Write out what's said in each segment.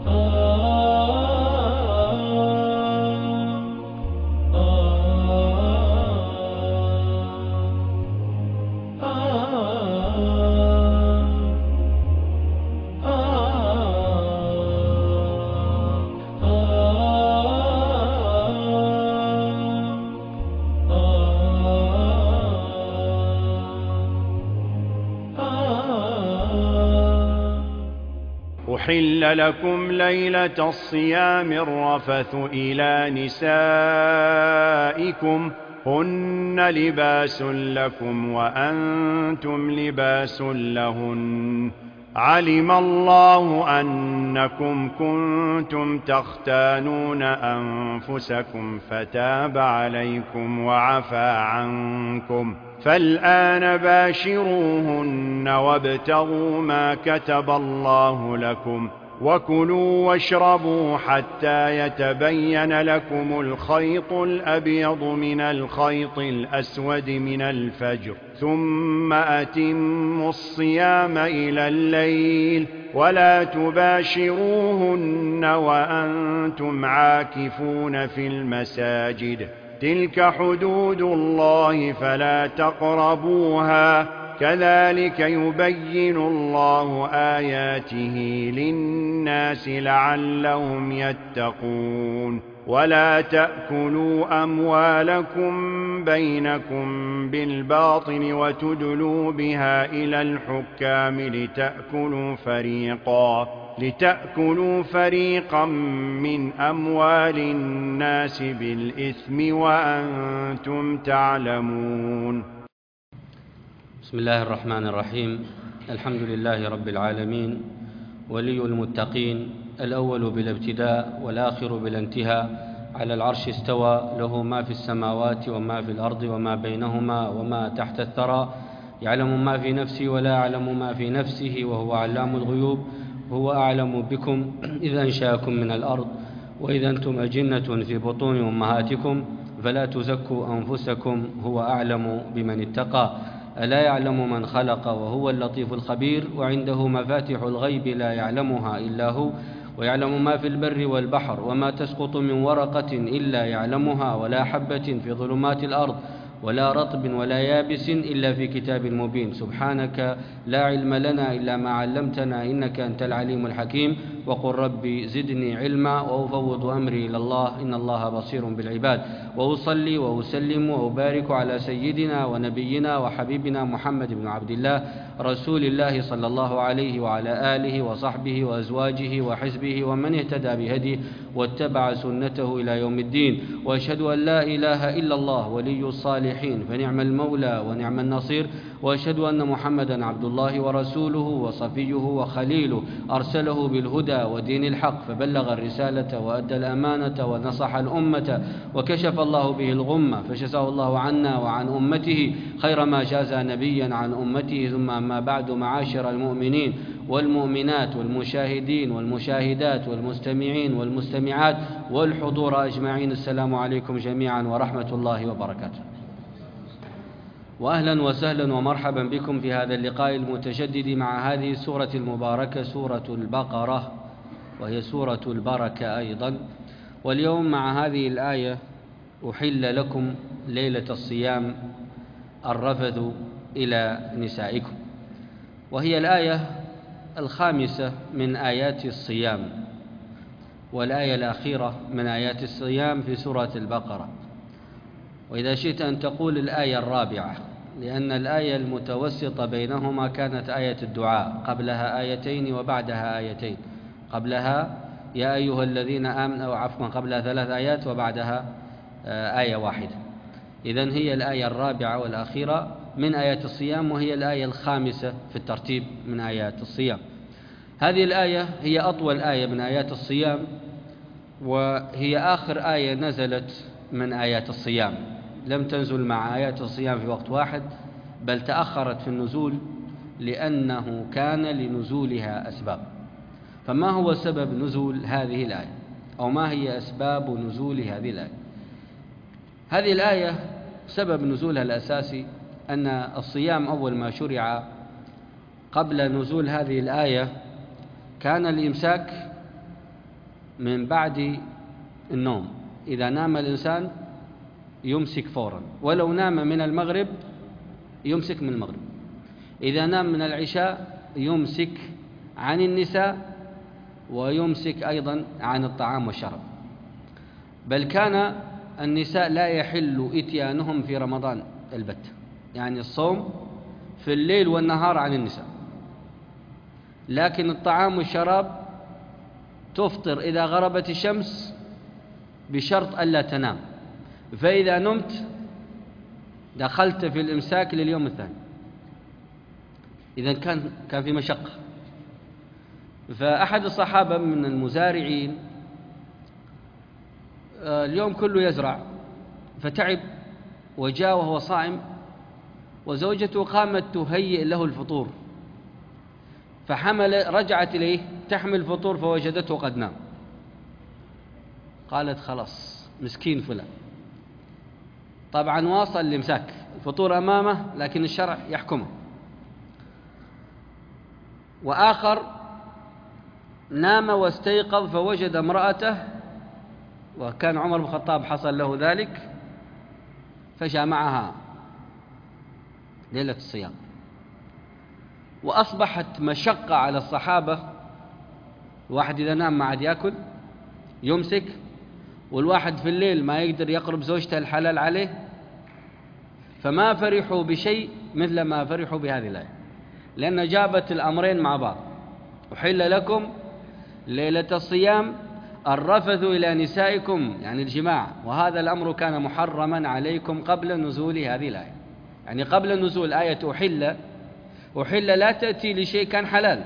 أحل لكم ليلة الصيام الرفث إلى نسائكم هن لباس لكم وأنتم لباس لهن علم الله أنكم كنتم تختانون أنفسكم فتاب عليكم وعفى عنكم فالآن باشروهن وابتغوا ما كتب الله لكم وكلوا واشربوا حتى يتبين لكم الخيط الأبيض من الخيط الأسود من الفجر ثم أتموا الصيام إلى الليل ولا تباشروهن وأنتم عاكفون في المساجد تلك حدود الله فلا تقربوها كذلك يبين الله آياته للناس لعلهم يتقون ولا تأكلوا أموالكم بينكم بالباطل وتدلوا بها إلى الحكام لتأكلوا فريقا من أموال الناس بالإثم وأنتم تعلمون. بسم الله الرحمن الرحيم. الحمد لله رب العالمين ولي المتقين الأول بالابتداء والآخر بالانتهاء على العرش استوى له ما في السماوات وما في الأرض وما بينهما وما تحت الثرى يعلم ما في نفسي ولا أعلم ما في نفسه وهو علام الغيوب هو أعلم بكم إذا أنشأكم من الأرض وإذا أنتم أجنة في بطون أمهاتكم فلا تزكوا أنفسكم هو أعلم بمن اتقى ألا يعلم من خلق وهو اللطيف الخبير وعنده مفاتح الغيب لا يعلمها إلا هو ويعلم ما في البر والبحر وما تسقط من ورقة إلا يعلمها ولا حبة في ظلمات الأرض ولا رطب ولا يابس إلا في كتاب مبين سبحانك لا علم لنا إلا ما علمتنا إنك أنت العليم الحكيم وقل ربي زدني علما وأفوض أمري إلى الله إن الله بصير بالعباد وأصلي وأسلم وأبارك على سيدنا ونبينا وحبيبنا محمد بن عبد الله رسول الله صلى الله عليه وعلى آله وصحبه وأزواجه وحزبه ومن اهتدى بهديه واتبع سنته إلى يوم الدين وأشهد أن لا إله إلا الله ولي الصالحين فنعم المولى ونعم النصير وأشهد أن محمدا عبد الله ورسوله وصفيه وخليله أرسله بالهدى ودين الحق فبلغ الرسالة وأدى الأمانة ونصح الأمة وكشف الله به الغمة فجزاه الله عنا وعن أمته خير ما جاز نبيا عن أمته ثم أما بعد معاشر المؤمنين والمؤمنات والمشاهدين والمشاهدات والمستمعين والمستمعات والحضور أجمعين السلام عليكم جميعا ورحمة الله وبركاته وأهلا وسهلا ومرحبا بكم في هذا اللقاء المتجدد مع هذه السورة المباركة سورة البقرة وهي سورة البركة أيضا واليوم مع هذه الآية أحل لكم ليلة الصيام الرفث إلى نسائكم وهي الآية الخامسة من آيات الصيام والآية الأخيرة من آيات الصيام في سورة البقرة وإذا شئت أن تقول الآية الرابعة لأن الآية المتوسطة بينهما كانت آية الدعاء قبلها آيتين وبعدها آيتين قبلها يا أيها الذين آمنوا أو عفوا قبلها 3 آيات وبعدها آية واحدة إذن هي الآية الرابعة والأخيرة من آيات الصيام وهي الآية الخامسة في الترتيب من آيات الصيام. هذه الآية هي أطول آية من آيات الصيام وهي آخر آية نزلت من آيات الصيام لم تنزل مع آيات الصيام في وقت واحد بل تأخرت في النزول لأنه كان لنزولها أسباب. فما هو سبب نزول هذه الآية أو ما هي أسباب نزول هذه الآية؟ هذه الآية سبب نزولها الأساسي أن الصيام أول ما شرع قبل نزول هذه الآية كان الإمساك من بعد النوم. إذا نام الإنسان يمسك فورا، ولو نام من المغرب يمسك من المغرب. إذا نام من العشاء يمسك عن النساء ويمسك أيضا عن الطعام والشراب. بل كان النساء لا يحل إتيانهم في رمضان البتة، يعني الصوم في الليل والنهار عن النساء، لكن الطعام والشراب تفطر إذا غربت الشمس بشرط ألا تنام، فإذا نمت دخلت في الإمساك لليوم الثاني. إذن كان في مشقة. فأحد الصحابة من المزارعين اليوم كله يزرع، فتعب وجاء وهو صائم، وزوجته قامت تهيئ له الفطور، رجعت إليه تحمل الفطور فوجدته قد نام. قالت خلاص مسكين فلان. طبعا واصل الإمساك، الفطور أمامه لكن الشرع يحكمه. وآخر نام واستيقظ فوجد امرأته، وكان عمر بن الخطاب حصل له ذلك، فجامعها ليلة الصيام. وأصبحت مشقة على الصحابة. الواحد إذا نام ما عاد يأكل يمسك، والواحد في الليل ما يقدر يقرب زوجته الحلال عليه، فما فرحوا بشيء مثل ما فرحوا بهذه الآية، لأن جابت الأمرين مع بعض. أحل لكم ليلة الصيام الرفث إلى نسائكم، يعني الجماع، وهذا الأمر كان محرما عليكم قبل نزول هذه الآية. يعني قبل نزول آية أحل لا تأتي لشيء كان حلال.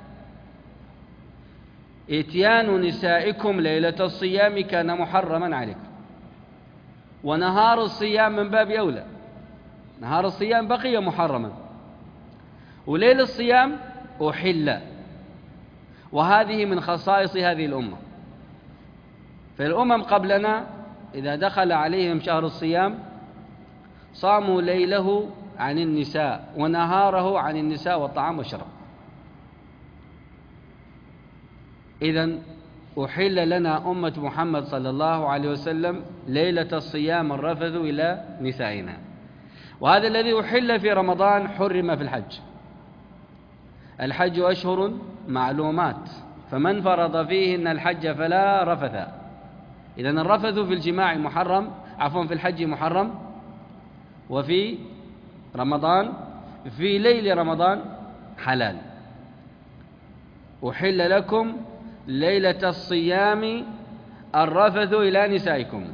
إتيان نسائكم ليلة الصيام كان محرما عليكم، ونهار الصيام من باب أولى، نهار الصيام بقي محرما، وليل الصيام أحل. وهذه من خصائص هذه الأمة. فالأمم قبلنا إذا دخل عليهم شهر الصيام صاموا ليله عن النساء ونهاره عن النساء والطعام والشراب. إذن أحل لنا أمة محمد صلى الله عليه وسلم ليلة الصيام الرفث إلى نسائنا. وهذا الذي أحل في رمضان حرم في الحج. الحج أشهر معلومات، فمن فرض فيهن الحج فلا رفث. إذن الرفث في الجماع محرم، في الحج محرم، وفي رمضان في ليل رمضان حلال. أحل لكم ليلة الصيام الرفث إلى نسائكم.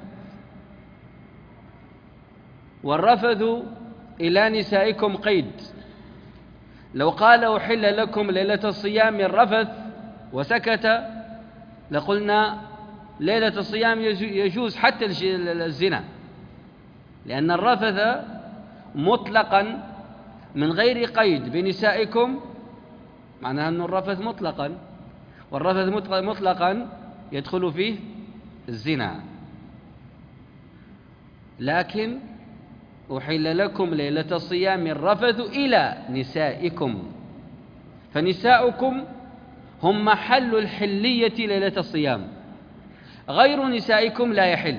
والرفث إلى نسائكم قيد. لو قال أحل لكم ليلة الصيام الرفث وسكت لقلنا ليلة الصيام يجوز حتى الزنا، لأن الرفث مطلقا من غير قيد بنسائكم معناها أن الرفث مطلقا، والرفث مطلقا يدخل فيه الزنا. لكن أحل لكم ليلة الصيام الرفث إلى نسائكم، فنساؤكم هم محل الحلية ليلة الصيام، غير نسائكم لا يحل.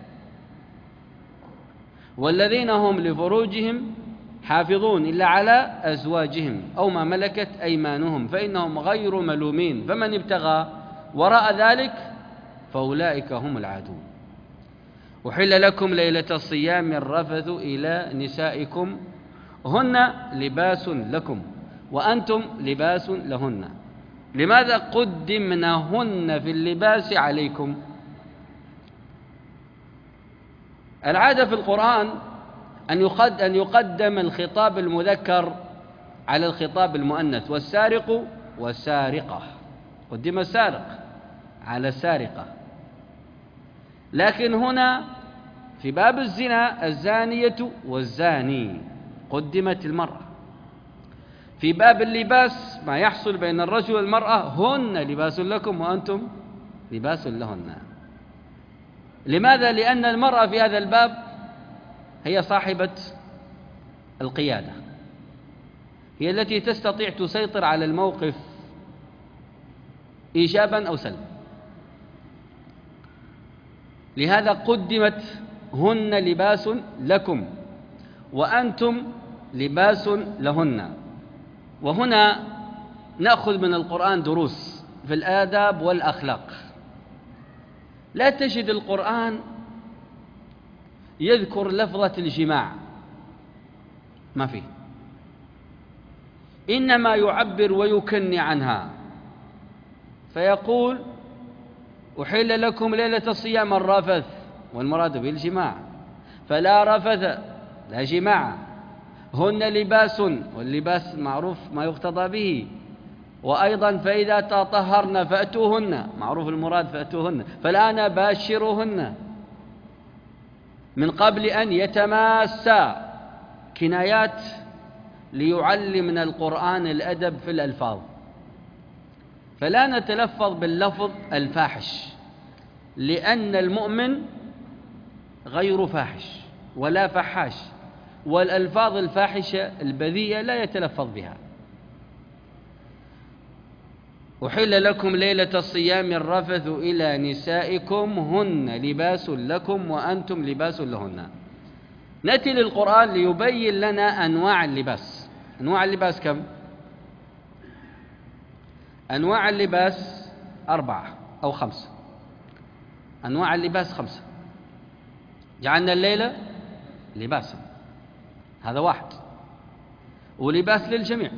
والذين هم لفروجهم حافظون إلا على أزواجهم أو ما ملكت أيمانهم فإنهم غير ملومين، فمن ابتغى وراء ذلك فأولئك هم العادون. أحل لكم ليلة الصيام الرفث إلى نسائكم هن لباس لكم وأنتم لباس لهن. لماذا قدمنهن في اللباس عليكم؟ العادة في القرآن أن يقدم الخطاب المذكر على الخطاب المؤنث. والسارق والسارقة، قدم السارق على السارقة. لكن هنا في باب الزنا الزانية والزاني قدمت المرأة. في باب اللباس ما يحصل بين الرجل والمرأة هن لباس لكم وأنتم لباس لهن. لماذا؟ لأن المرأة في هذا الباب هي صاحبة القيادة، هي التي تستطيع تسيطر على الموقف إيجابا أو سلبا. لهذا قدمت هن لباس لكم وأنتم لباس لهن. وهنا نأخذ من القرآن دروس في الآداب والأخلاق. لا تجد القرآن يذكر لفظة الجماع، ما فيه، إنما يعبر ويكني عنها، فيقول أحل لكم ليلة الصيام الرفث، والمراد به الجماع، فلا رفث لا جماع. هن لباس، واللباس معروف ما يقتضى به. وأيضا فإذا تطهرن فأتوهن، معروف المراد فأتوهن، فالآن باشروهن من قبل أن يتماسا. كنايات ليعلمنا القرآن الأدب في الألفاظ، فلا نتلفظ باللفظ الفاحش، لأن المؤمن غير فاحش ولا فحاش، والألفاظ الفاحشة البذيئة لا يتلفظ بها. أحل لكم ليلة الصيام الرفث إلى نسائكم هن لباس لكم وأنتم لباس لهن. نأتي للقرآن ليبين لنا أنواع اللباس. أنواع اللباس كم؟ أنواع اللباس 4 أو 5. أنواع اللباس 5. جعلنا الليلة لباسا، هذا 1، ولباس للجميع.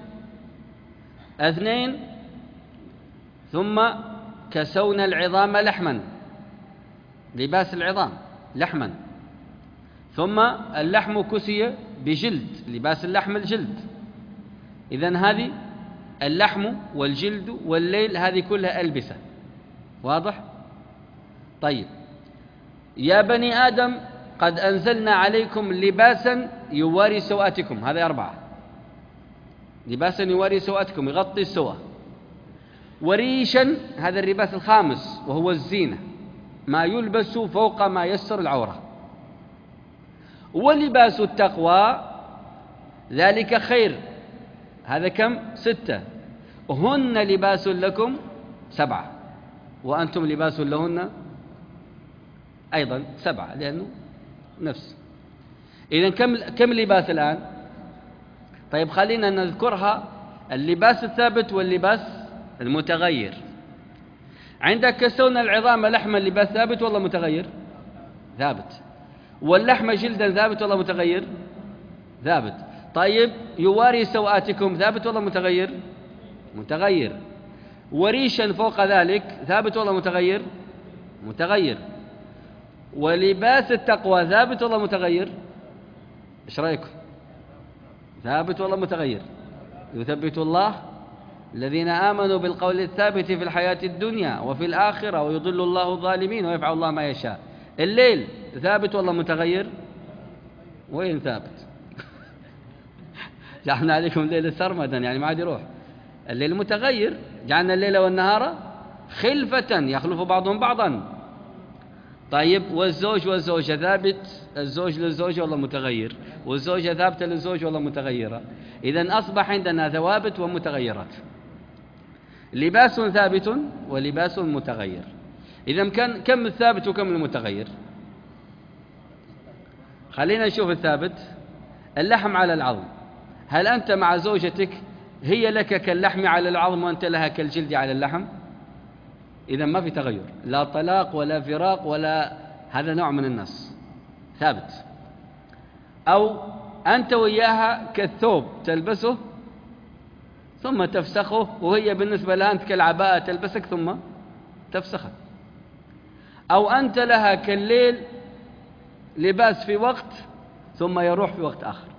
2، ثم كسونا العظام لحما، لباس العظام لحما. ثم اللحم كسي بجلد، لباس اللحم الجلد. إذن هذه اللحم والجلد والليل هذه كلها ألبسة. واضح؟ طيب، يا بني آدم قد أنزلنا عليكم لباسا يواري سوآتكم، هذه 4. لباسا يواري سوآتكم، يغطي السوء. وريشا، هذا اللباس 5 وهو الزينة، ما يلبس فوق ما يستر العورة. ولباس التقوى ذلك خير، هذا كم؟ 6. هن لباس لكم 7، وأنتم لباس لهن أيضا 7، لأنه نفس. إذن كم لباس الآن؟ طيب خلينا نذكرها، اللباس الثابت واللباس المتغير. عندك كسونا العظام لحما، لباس ثابت ولا متغير؟ ثابت. واللحم جلدا ثابت ولا متغير؟ ثابت. طيب يواري سوآتكم ثابت ولا متغير؟ متغير. وريشا فوق ذلك ثابت ولا متغير؟ متغير. ولباس التقوى ثابت ولا متغير؟ ايش رايكم؟ ثابت ولا متغير؟ يثبت الله الذين آمنوا بالقول الثابت في الحياة الدنيا وفي الآخرة ويضل الله الظالمين ويفعل الله ما يشاء. الليل ثابت ولا متغير؟ وين ثابت؟ جعلنا عليكم الليل سرمدا، يعني ما عاد يروح. الليل متغير، جعلنا الليل والنهار خلفة يخلف بعضهم بعضا. طيب، والزوج والزوجة ثابت؟ الزوج للزوجة ولا متغير؟ والزوجة ثابتة للزوج ولا متغيرة؟ إذن أصبح عندنا ثوابت ومتغيرات، لباس ثابت ولباس متغير. إذن كم الثابت وكم المتغير؟ خلينا نشوف الثابت. اللحم على العظم، هل أنت مع زوجتك هي لك كاللحم على العظم وأنت لها كالجلد على اللحم؟ إذن ما في تغير، لا طلاق ولا فراق ولا، هذا نوع من النص ثابت. أو أنت وياها كالثوب تلبسه ثم تفسخه، وهي بالنسبة لها أنت كالعباءة تلبسك ثم تفسخه. أو أنت لها كالليل لباس في وقت ثم يروح في وقت آخر.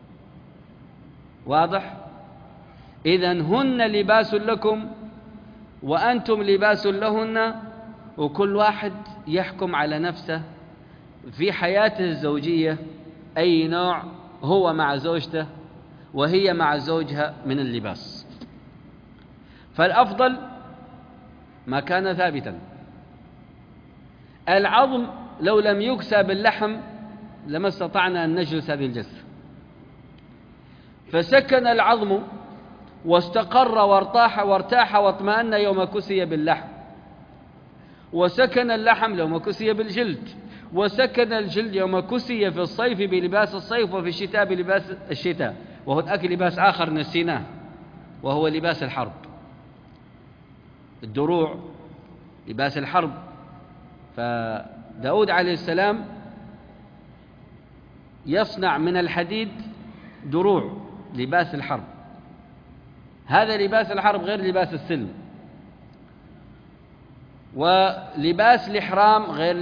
واضح؟ إذن هن لباس لكم وأنتم لباس لهن، وكل واحد يحكم على نفسه في حياته الزوجية أي نوع هو مع زوجته وهي مع زوجها من اللباس. فالأفضل ما كان ثابتا. العظم لو لم يكسى باللحم لما استطعنا أن نجلس هذه الجلسة، فسكن العظم واستقر وارتاح واطمأن يوم كسي باللحم. وسكن اللحم يوم كسي بالجلد، وسكن الجلد يوم كسي في الصيف بلباس الصيف وفي الشتاء بلباس الشتاء. وهناك لباس آخر نسيناه وهو لباس الحرب، الدروع، لباس الحرب. فداود عليه السلام يصنع من الحديد دروع، لباس الحرب. هذا لباس الحرب غير لباس السلم. ولباس الإحرام غير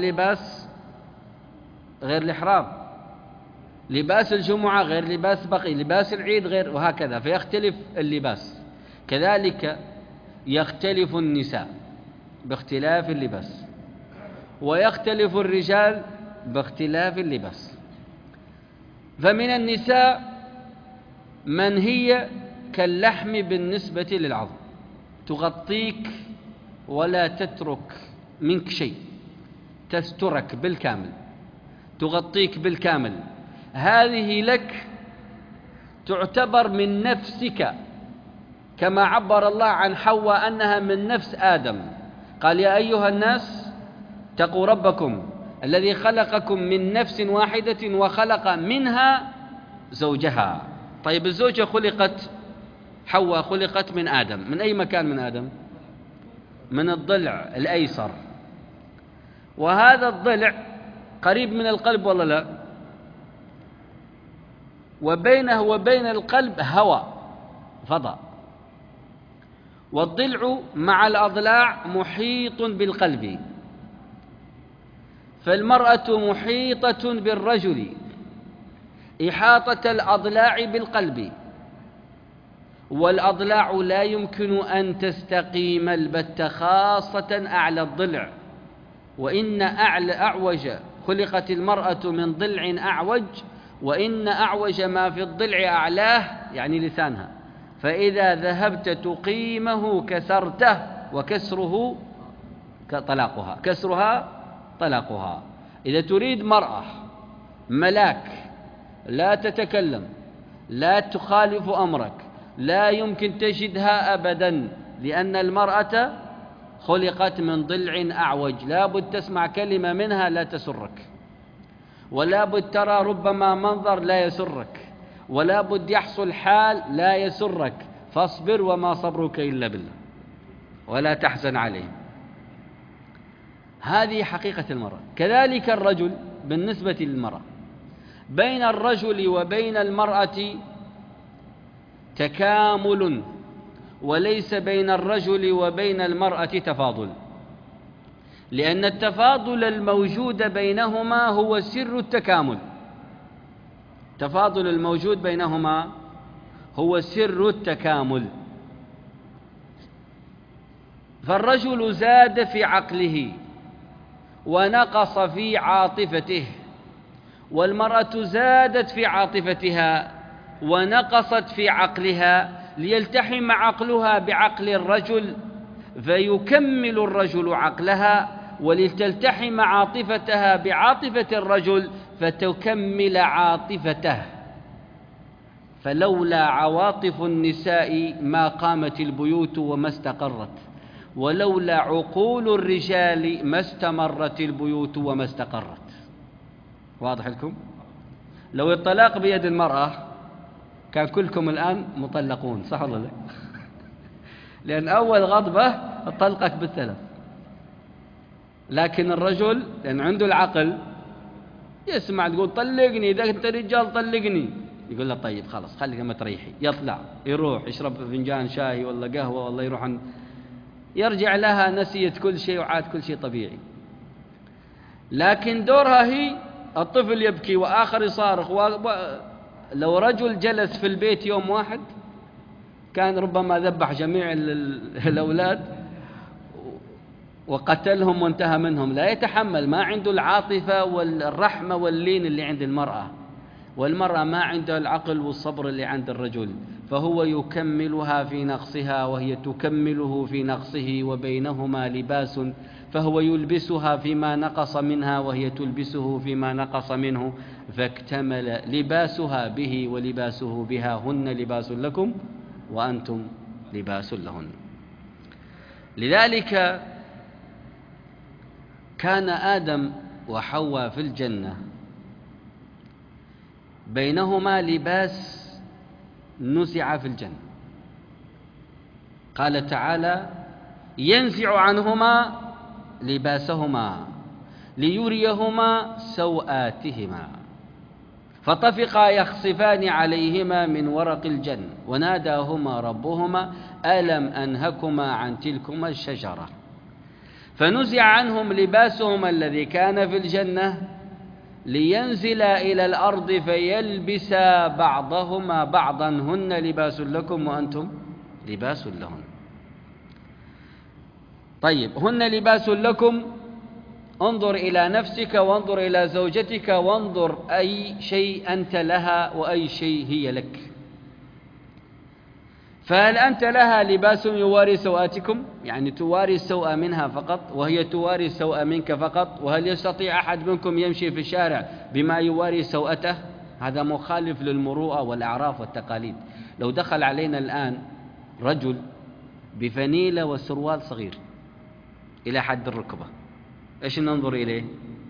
الإحرام. لباس الجمعة غير لباس بقي، لباس العيد غير، وهكذا. فيختلف اللباس. كذلك يختلف النساء باختلاف اللباس، ويختلف الرجال باختلاف اللباس. فمن النساء من هي كاللحم بالنسبة للعظم، تغطيك ولا تترك منك شيء، تسترك بالكامل، تغطيك بالكامل. هذه لك تعتبر من نفسك، كما عبر الله عن حواء أنها من نفس آدم. قال: يا أيها الناس اتقوا ربكم الذي خلقكم من نفس واحدة وخلق منها زوجها. طيب، الزوجة خلقت، حواء خلقت من آدم. من أي مكان من آدم؟ من الضلع الأيسر. وهذا الضلع قريب من القلب ولا لا؟ وبينه وبين القلب هواء، فضاء. والضلع مع الأضلاع محيط بالقلب. فالمرأة محيطة بالرجل إحاطة الأضلاع بالقلب، والأضلاع لا يمكن أن تستقيم البتة، خاصة أعلى الضلع. وإن أعوج خلقت المرأة من ضلع أعوج، وإن أعوج ما في الضلع أعلاه، يعني لسانها. فإذا ذهبت تقيمه كسرته، وكسره طلاقها، كسرها طلاقها. إذا تريد مرأة ملاك لا تتكلم، لا تخالف أمرك، لا يمكن تجدها أبدا، لأن المرأة خلقت من ضلع أعوج. لا بد تسمع كلمة منها لا تسرك، ولا بد ترى ربما منظر لا يسرك، ولا بد يحصل حال لا يسرك. فاصبر وما صبرك إلا بالله، ولا تحزن عليه. هذه حقيقة المرأة. كذلك الرجل بالنسبة للمرأة، بين الرجل وبين المرأة تكامل، وليس بين الرجل وبين المرأة تفاضل، لأن التفاضل الموجود بينهما هو سر التكامل. التفاضل الموجود بينهما هو سر التكامل. فالرجل زاد في عقله ونقص في عاطفته، والمرأة زادت في عاطفتها ونقصت في عقلها، ليلتحم عقلها بعقل الرجل فيكمل الرجل عقلها، ولتلتحم عاطفتها بعاطفة الرجل فتكمل عاطفته. فلولا عواطف النساء ما قامت البيوت وما استقرت، ولولا عقول الرجال ما استمرت البيوت وما استقرت. واضح لكم؟ لو الطلاق بيد المرأة كان كلكم الآن مطلقون، صح ولا لا؟ لأن أول غضبة طلقك بالثلاث. لكن الرجل لأن عنده العقل يسمع تقول طلقني، إذا أنت رجال طلقني، يقول له طيب خلاص خليك ما تريحي، يطلع يروح يشرب فنجان شاي ولا قهوة ولا يروح يرجع لها نسيت كل شيء وعاد كل شيء طبيعي. لكن دورها هي الطفل يبكي وآخر يصارخ. لو رجل جلس في البيت يوم واحد كان ربما ذبح جميع الأولاد وقتلهم وانتهى منهم. لا يتحمل، ما عنده العاطفة والرحمة واللين اللي عند المرأة، والمرأة ما عندها العقل والصبر اللي عند الرجل. فهو يكملها في نقصها وهي تكمله في نقصه، وبينهما لباس، فهو يلبسها فيما نقص منها وهي تلبسه فيما نقص منه، فاكتمل لباسها به ولباسه بها. هن لباس لكم وأنتم لباس لهن. لذلك كان آدم وحواء في الجنة بينهما لباس نزع في الجنة. قال تعالى: ينزع عنهما لباسهما ليريهما سوآتهما فطفقا يخصفان عليهما من ورق الجنة وناداهما ربهما ألم أنهكما عن تلكما الشجرة فنزع عنهم لباسهما الذي كان في الجنة لينزلا إلى الأرض فيلبسا بعضهما بعضا هن لباس لكم وأنتم لباس لهن. طيب، هن لباس لكم، انظر إلى نفسك وانظر إلى زوجتك وانظر أي شيء أنت لها وأي شيء هي لك. فهل أنت لها لباس يواري سوآتكم، يعني تواري السوء منها فقط وهي تواري السوء منك فقط؟ وهل يستطيع أحد منكم يمشي في الشارع بما يواري سوءته؟ هذا مخالف للمروءة والأعراف والتقاليد. لو دخل علينا الآن رجل بفنيلة وسروال صغير إلى حد الركبة، إيش ننظر إليه؟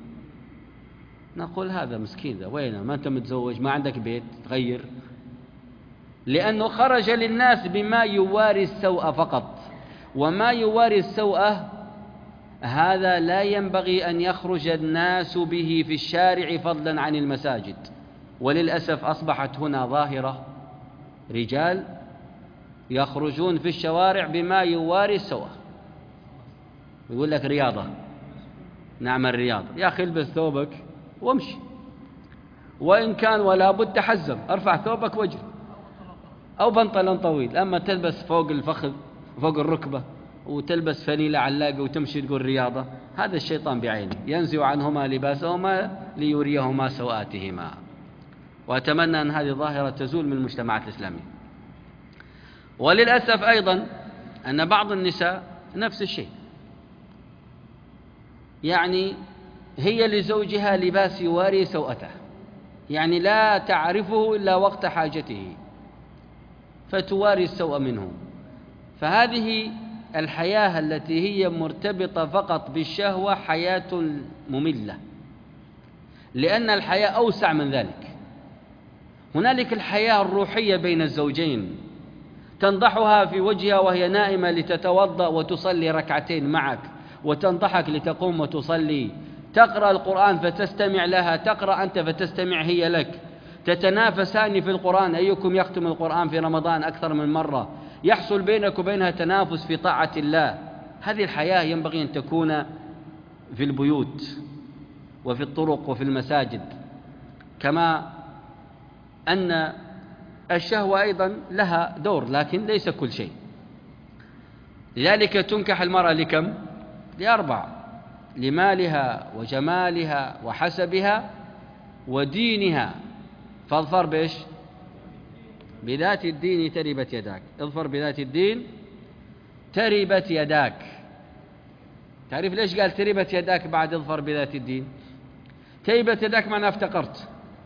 نقول هذا مسكين، وين ما أنت متزوج، ما عندك بيت تغير، لأنه خرج للناس بما يواري السوء فقط. وما يواري السوء هذا لا ينبغي أن يخرج الناس به في الشارع فضلا عن المساجد. وللأسف أصبحت هنا ظاهرة، رجال يخرجون في الشوارع بما يواري السوء، يقول لك رياضة، نعمل رياضة. يا أخي البس ثوبك وامشي، وإن كان ولا بد تحزم، ارفع ثوبك واجري، أو بنطلون طويل. أما تلبس فوق الفخذ فوق الركبة وتلبس فنيلة علاقة وتمشي تقول رياضة، هذا الشيطان بعينه، ينزع عنهما لباسهما ليريهما سوآتهما. وأتمنى أن هذه ظاهرة تزول من المجتمعات الإسلامية. وللأسف أيضا أن بعض النساء نفس الشيء، يعني هي لزوجها لباس يواري سوءته، يعني لا تعرفه إلا وقت حاجته فتواري السوء منه. فهذه الحياة التي هي مرتبطة فقط بالشهوة حياة مملة، لأن الحياة أوسع من ذلك. هنالك الحياة الروحية بين الزوجين، تنضحها في وجهها وهي نائمة لتتوضأ وتصلي ركعتين معك، وتنضحك لتقوم وتصلي، تقرأ القرآن فتستمع لها، تقرأ أنت فتستمع هي لك، تتنافسان في القرآن، أيكم يختم القرآن في رمضان أكثر من مرة، يحصل بينك وبينها تنافس في طاعة الله. هذه الحياة ينبغي أن تكون في البيوت وفي الطرق وفي المساجد، كما أن الشهوة أيضا لها دور، لكن ليس كل شيء. لذلك تنكح المرأة لكم؟ لأربع: لمالها وجمالها وحسبها ودينها، فاظفر بإيش؟ بذات الدين تربت يداك. اظفر بذات الدين تربت يداك. تعرف ليش قال تربت يداك بعد اظفر بذات الدين؟ تربت يداك معناه افتقرت،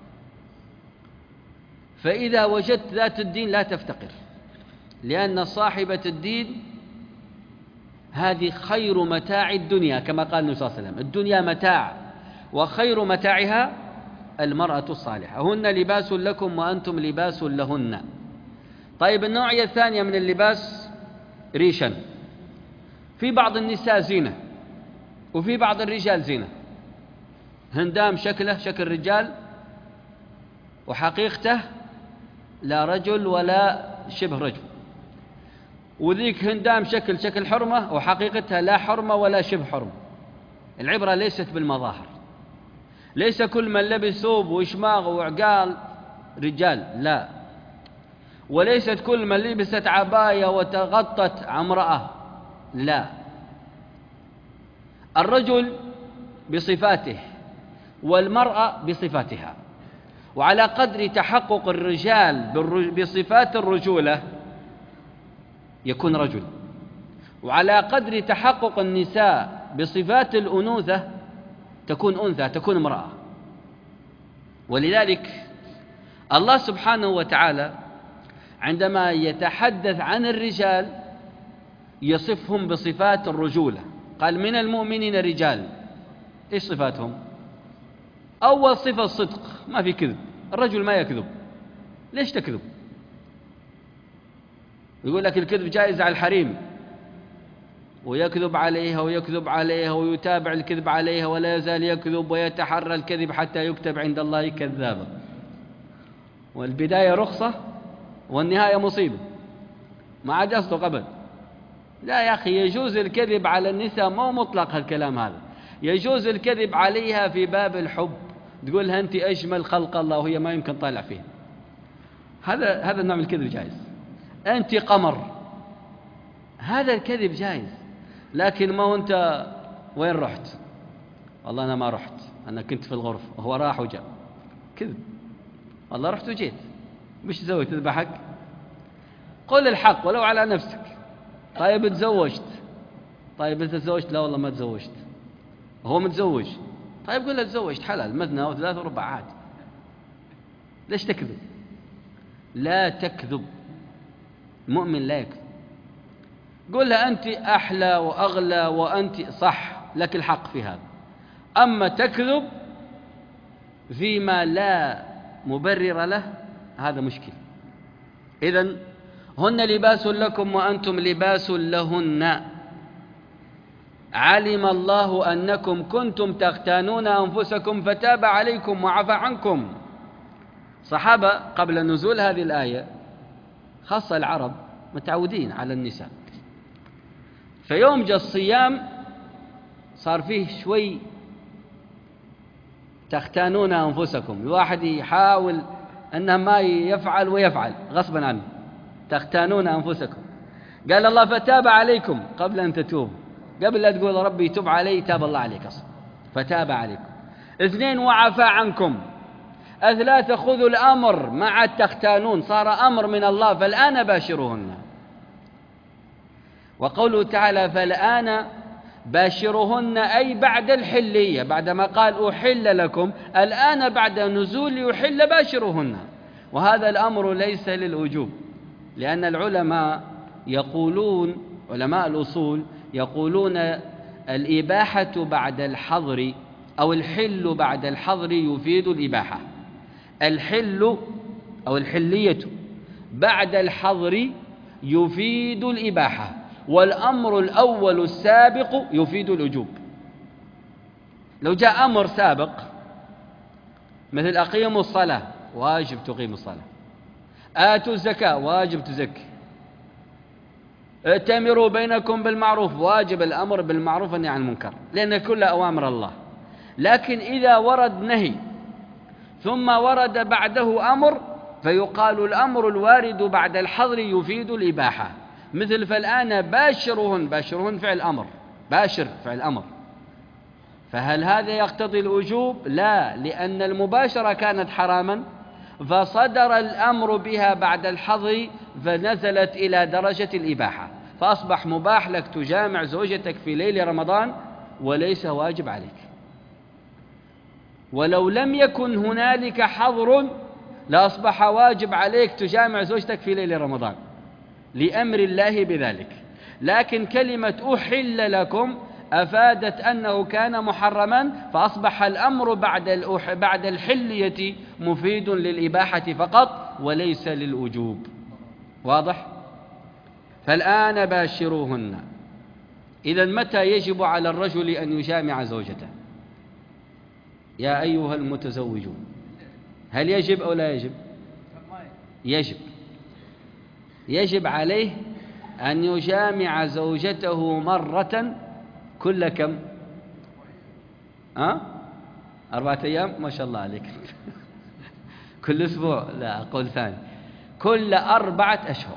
فإذا وجدت ذات الدين لا تفتقر، لأن صاحبة الدين هذه خير متاع الدنيا، كما قال النبي صلى الله عليه وسلم: الدنيا متاع وخير متاعها المرأة الصالحة، هن لباس لكم وأنتم لباس لهن. طيب، النوعية الثانية من اللباس ريشا. في بعض النساء زينة وفي بعض الرجال زينة. هندام شكله شكل رجال وحقيقته لا رجل ولا شبه رجل، وذيك هندام شكل حرمة وحقيقتها لا حرمة ولا شبه حرمة. العبرة ليست بالمظاهر، ليس كل من لبس ثوب وإشماغ وعقال رجال، لا، وليست كل من لبست عباية وتغطت امرأة، لا. الرجل بصفاته والمرأة بصفاتها، وعلى قدر تحقق الرجال بصفات الرجولة يكون رجل، وعلى قدر تحقق النساء بصفات الأنوثة تكون أنثى، تكون امرأة. ولذلك الله سبحانه وتعالى عندما يتحدث عن الرجال يصفهم بصفات الرجولة، قال: من المؤمنين رجال إيش صفاتهم؟ أول صفة الصدق، ما في كذب، الرجل ما يكذب. ليش تكذب؟ يقول لك الكذب جائز على الحريم، ويكذب عليها ويكذب عليها ويتابع الكذب عليها ولا يزال يكذب ويتحرى الكذب حتى يكتب عند الله كذابا. والبداية رخصة والنهاية مصيبة، ما عاد يصدق أبدا. لا يا أخي، يجوز الكذب على النساء، مو مطلق الكلام هذا، يجوز الكذب عليها في باب الحب، تقولها أنت أجمل خلق الله وهي ما يمكن طالع فيها، هذا النوع من الكذب جائز. أنت قمر، هذا الكذب جائز. لكن ما أنت وين رحت؟ والله أنا ما رحت، أنا كنت في الغرفة، وهو راح وجاء، كذب. والله رحت وجيت، مش تسوي؟ تذبحك؟ قل الحق ولو على نفسك. طيب تزوجت؟ طيب أنت تزوجت؟ لا والله ما تزوجت. هو متزوج؟ طيب قل له تزوجت، حلال، مثنى وثلاث وربع عاد. ليش تكذب؟ لا تكذب، المؤمن لا يكذب. قل له أنت أحلى وأغلى وأنت صح، لك الحق في هذا. أما تكذب فيما لا مبرر له، هذا مشكل. إذن هن لباس لكم وأنتم لباس لهن، علم الله أنكم كنتم تختانون أنفسكم فتاب عليكم وعفى عنكم. صحابة قبل نزول هذه الآية، خاصة العرب، متعودين على النساء، فيوم جاء الصيام صار فيه شوي تختانون أنفسكم، الواحد يحاول أنه ما يفعل ويفعل غصبا عنه، تختانون أنفسكم. قال الله فتاب عليكم قبل أن تتوبوا، قبل لا تقول ربي تب علي، تاب الله عليك أصلا، فتاب عليكم. 2 وعفى عنكم. 3 خذوا الأمر مع التختانون، صار أمر من الله، فالآن باشروهن. وقوله تعالى فالآن باشرهن، أي بعد الحلية، بعدما قال أحل لكم، الآن بعد نزول يحل باشرهن. وهذا الأمر ليس للوجوب، لأن العلماء يقولون، علماء الأصول يقولون الإباحة بعد الحظر أو الحل بعد الحظر يفيد الإباحة. الحل أو الحلية بعد الحظر يفيد الإباحة، والأمر الأول السابق يفيد الوجوب. لو جاء أمر سابق مثل أقيموا الصلاة، واجب تقيم الصلاة، آتوا الزكاة، واجب تزكي، ائتمروا بينكم بالمعروف، واجب الأمر بالمعروف والنهي عن المنكر، لأن كل أوامر الله. لكن إذا ورد نهي ثم ورد بعده أمر، فيقال الأمر الوارد بعد الحظر يفيد الإباحة. مثل فالآن باشرهن، باشرهن فعل أمر، باشر فعل أمر، فهل هذا يقتضي الوجوب؟ لا، لأن المباشرة كانت حراما، فصدر الأمر بها بعد الحظر فنزلت إلى درجة الإباحة، فأصبح مباح لك تجامع زوجتك في ليل رمضان وليس واجب عليك. ولو لم يكن هنالك حظر لأصبح واجب عليك تجامع زوجتك في ليل رمضان لأمر الله بذلك. لكن كلمة أحل لكم أفادت أنه كان محرما، فأصبح الأمر بعد الحلية مفيد للإباحة فقط وليس للوجوب. واضح؟ فالآن باشروهن. إذن متى يجب على الرجل أن يجامع زوجته؟ يا أيها المتزوجون، هل يجب أو لا يجب؟ يجب عليه أن يجامع زوجته مرة كل كم؟ 4 أيام؟ ما شاء الله عليك. كل أسبوع؟ لا، أقول ثاني، كل 4 أشهر.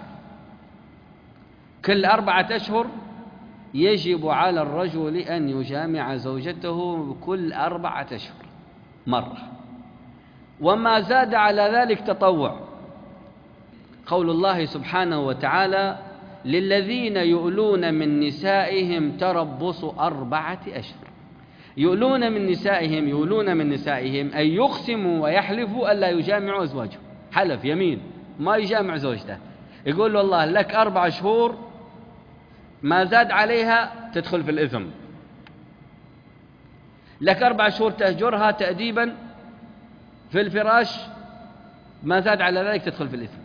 كل 4 أشهر يجب على الرجل أن يجامع زوجته كل 4 أشهر مرة، وما زاد على ذلك تطوع. قول الله سبحانه وتعالى للذين يؤلون من نسائهم تربص 4 أشهر. يؤلون من نسائهم أي يقسموا ويحلفوا ألا يجامعوا أزواجهم، حلف يمين ما يجامع زوجته، يقول له الله لك 4 شهور، ما زاد عليها تدخل في الإثم. لك 4 شهور تهجرها تأديبا في الفراش، ما زاد على ذلك تدخل في الإثم.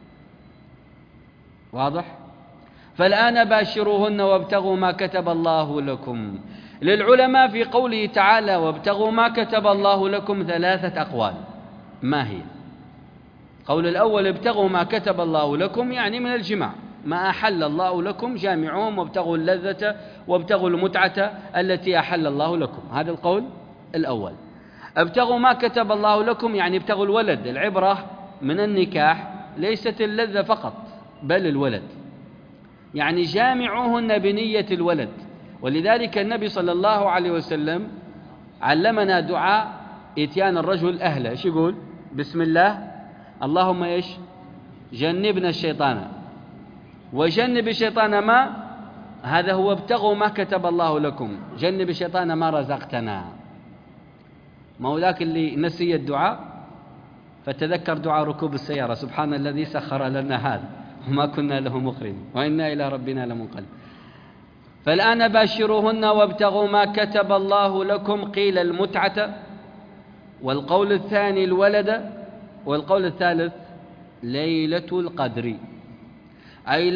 واضح؟ فالآن باشروهن وابتغوا ما كتب الله لكم. للعلماء في قوله تعالى وابتغوا ما كتب الله لكم 3 أقوال. ما هي؟ قول الأول ابتغوا ما كتب الله لكم يعني من الجماع، ما أحل الله لكم جامعوهم وابتغوا اللذة وابتغوا المتعة التي أحل الله لكم، هذا القول الأول. ابتغوا ما كتب الله لكم يعني ابتغوا الولد. العبرة من النكاح ليست اللذة فقط بل الولد، يعني جامعوهن بنية الولد. ولذلك النبي صلى الله عليه وسلم علمنا دعاء إتيان الرجل أهله. إيش يقول؟ بسم الله اللهم إيش؟ جنبنا الشيطان وجنب الشيطان ما، هذا هو ابتغوا ما كتب الله لكم، جنب الشيطان ما رزقتنا. ما هو ذاك اللي نسي الدعاء فتذكر دعاء ركوب السيارة، سبحان الذي سخر لنا هذا وما كنا له مقرنين وإنا إلى ربنا لمنقلب. فالآن باشروهن وابتغوا ما كتب الله لكم. قيل المتعة، والقول الثاني الولد، والقول الثالث ليلة القدر، أي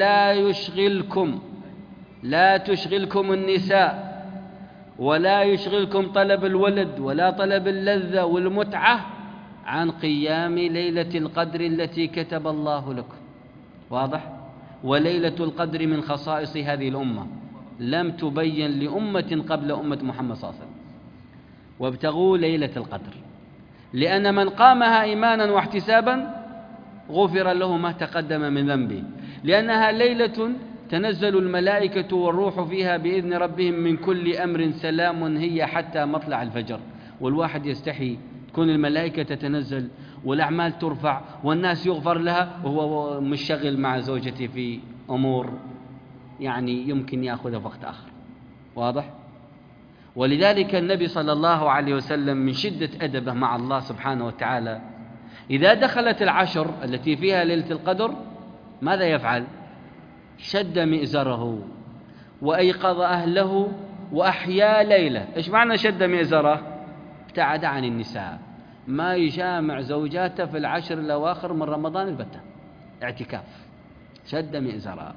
لا تشغلكم النساء ولا يشغلكم طلب الولد ولا طلب اللذة والمتعة عن قيام ليلة القدر التي كتب الله لكم. واضح؟ وليلة القدر من خصائص هذه الأمة، لم تبين لأمة قبل أمة محمد صلى الله عليه وسلم. وابتغوا ليلة القدر، لأن من قامها إيمانا واحتسابا غفر له ما تقدم من ذنبه، لأنها ليلة تنزل الملائكة والروح فيها بإذن ربهم من كل أمر سلام هي حتى مطلع الفجر. والواحد يستحي تكون الملائكة تتنزل والأعمال ترفع والناس يغفر لها وهو مشغل مع زوجته في أمور يعني يمكن يأخذ وقت آخر. واضح؟ ولذلك النبي صلى الله عليه وسلم من شدة أدبه مع الله سبحانه وتعالى إذا دخلت العشر التي فيها ليلة القدر ماذا يفعل؟ شد مئزره وأيقظ أهله وأحيا ليلة. إيش معنى شد مئزره؟ ابتعد عن النساء، ما يجامع زوجاته في العشر الأواخر من رمضان البتة، اعتكاف. شد مئزره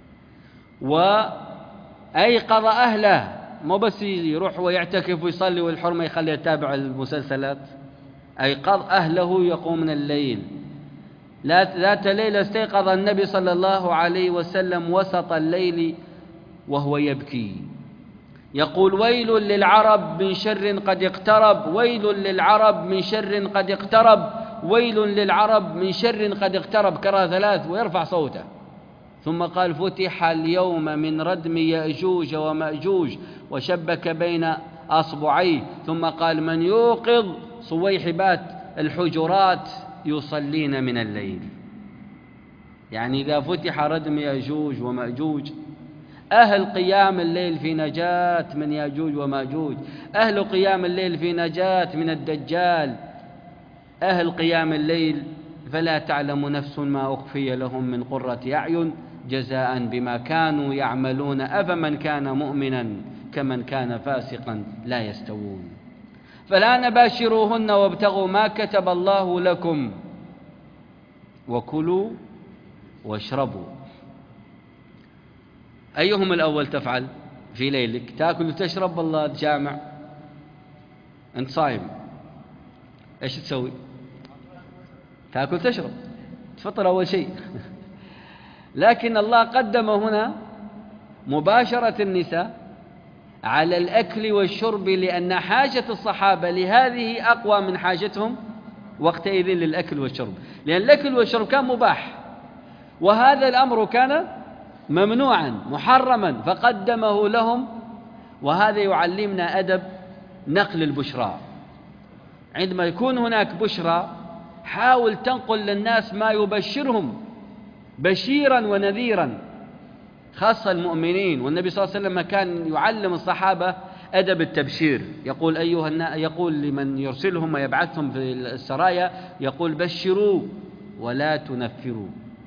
وأيقظ أهله، مو بس يروح ويعتكف ويصلي والحرمة يخليه يتابع المسلسلات، أيقظ أهله يقوم من الليل. ذات ليلة استيقظ النبي صلى الله عليه وسلم وسط الليل وهو يبكي يقول ويل للعرب من شر قد اقترب، ويل للعرب من شر قد اقترب، ويل للعرب من شر قد اقترب، كرر 3 ويرفع صوته. ثم قال فتح اليوم من ردم يأجوج ومأجوج وشبك بين أصبعيه. ثم قال من يوقظ صويحبات الحجرات يصلين من الليل. يعني إذا فتح ردم يأجوج ومأجوج أهل قيام الليل في نجاة من يأجوج ومأجوج، أهل قيام الليل في نجاة من الدجال، أهل قيام الليل فلا تعلم نفس ما أخفي لهم من قرة أعين جزاء بما كانوا يعملون أفمن كان مؤمنا كمن كان فاسقا لا يستوون. فالآن باشروهن وابتغوا ما كتب الله لكم وكلوا واشربوا. أيهم الأول تفعل في ليلك؟ تأكل وتشرب والله تجامع؟ أنت صايم إيش تسوي؟ تأكل تشرب تفطر أول شيء. لكن الله قدم هنا مباشرة النساء على الأكل والشرب، لأن حاجة الصحابة لهذه أقوى من حاجتهم وقتئذ للأكل والشرب، لأن الأكل والشرب كان مباح وهذا الأمر كان ممنوعا محرما فقدمه لهم. وهذا يعلمنا أدب نقل البشرى. عندما يكون هناك بشرى حاول تنقل للناس ما يبشرهم بشيرا ونذيرا، خاصة المؤمنين. والنبي صلى الله عليه وسلم كان يعلم الصحابة أدب التبشير، يقول يقول لمن يرسلهم ويبعثهم في السرايا يقول بشروا ولا تنفروا.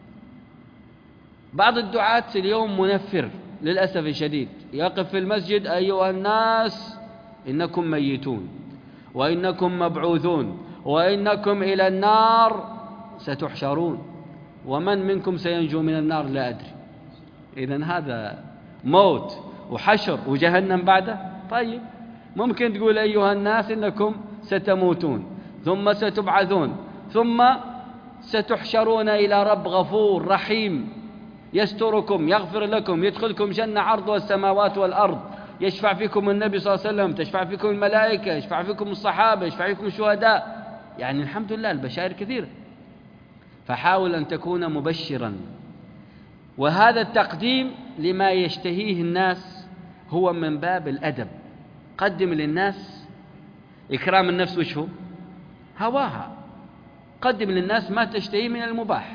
بعض الدعاة اليوم منفر للأسف الشديد، يقف في المسجد أيها الناس إنكم ميتون وإنكم مبعوثون وإنكم إلى النار ستحشرون ومن منكم سينجو من النار لا أدري. إذن هذا موت وحشر وجهنم بعده. طيب ممكن تقول أيها الناس إنكم ستموتون ثم ستبعثون ثم ستحشرون إلى رب غفور رحيم يستركم يغفر لكم يدخلكم جنة عرضها السماوات والأرض، يشفع فيكم النبي صلى الله عليه وسلم، تشفع فيكم الملائكة، يشفع فيكم الصحابة، يشفع فيكم الشهداء. يعني الحمد لله البشائر كثيرة. فحاول أن تكون مبشرا، وهذا التقديم لما يشتهيه الناس هو من باب الأدب. قدم للناس إكرام النفس وش هو؟ هواها. قدم للناس ما تشتهيه من المباح.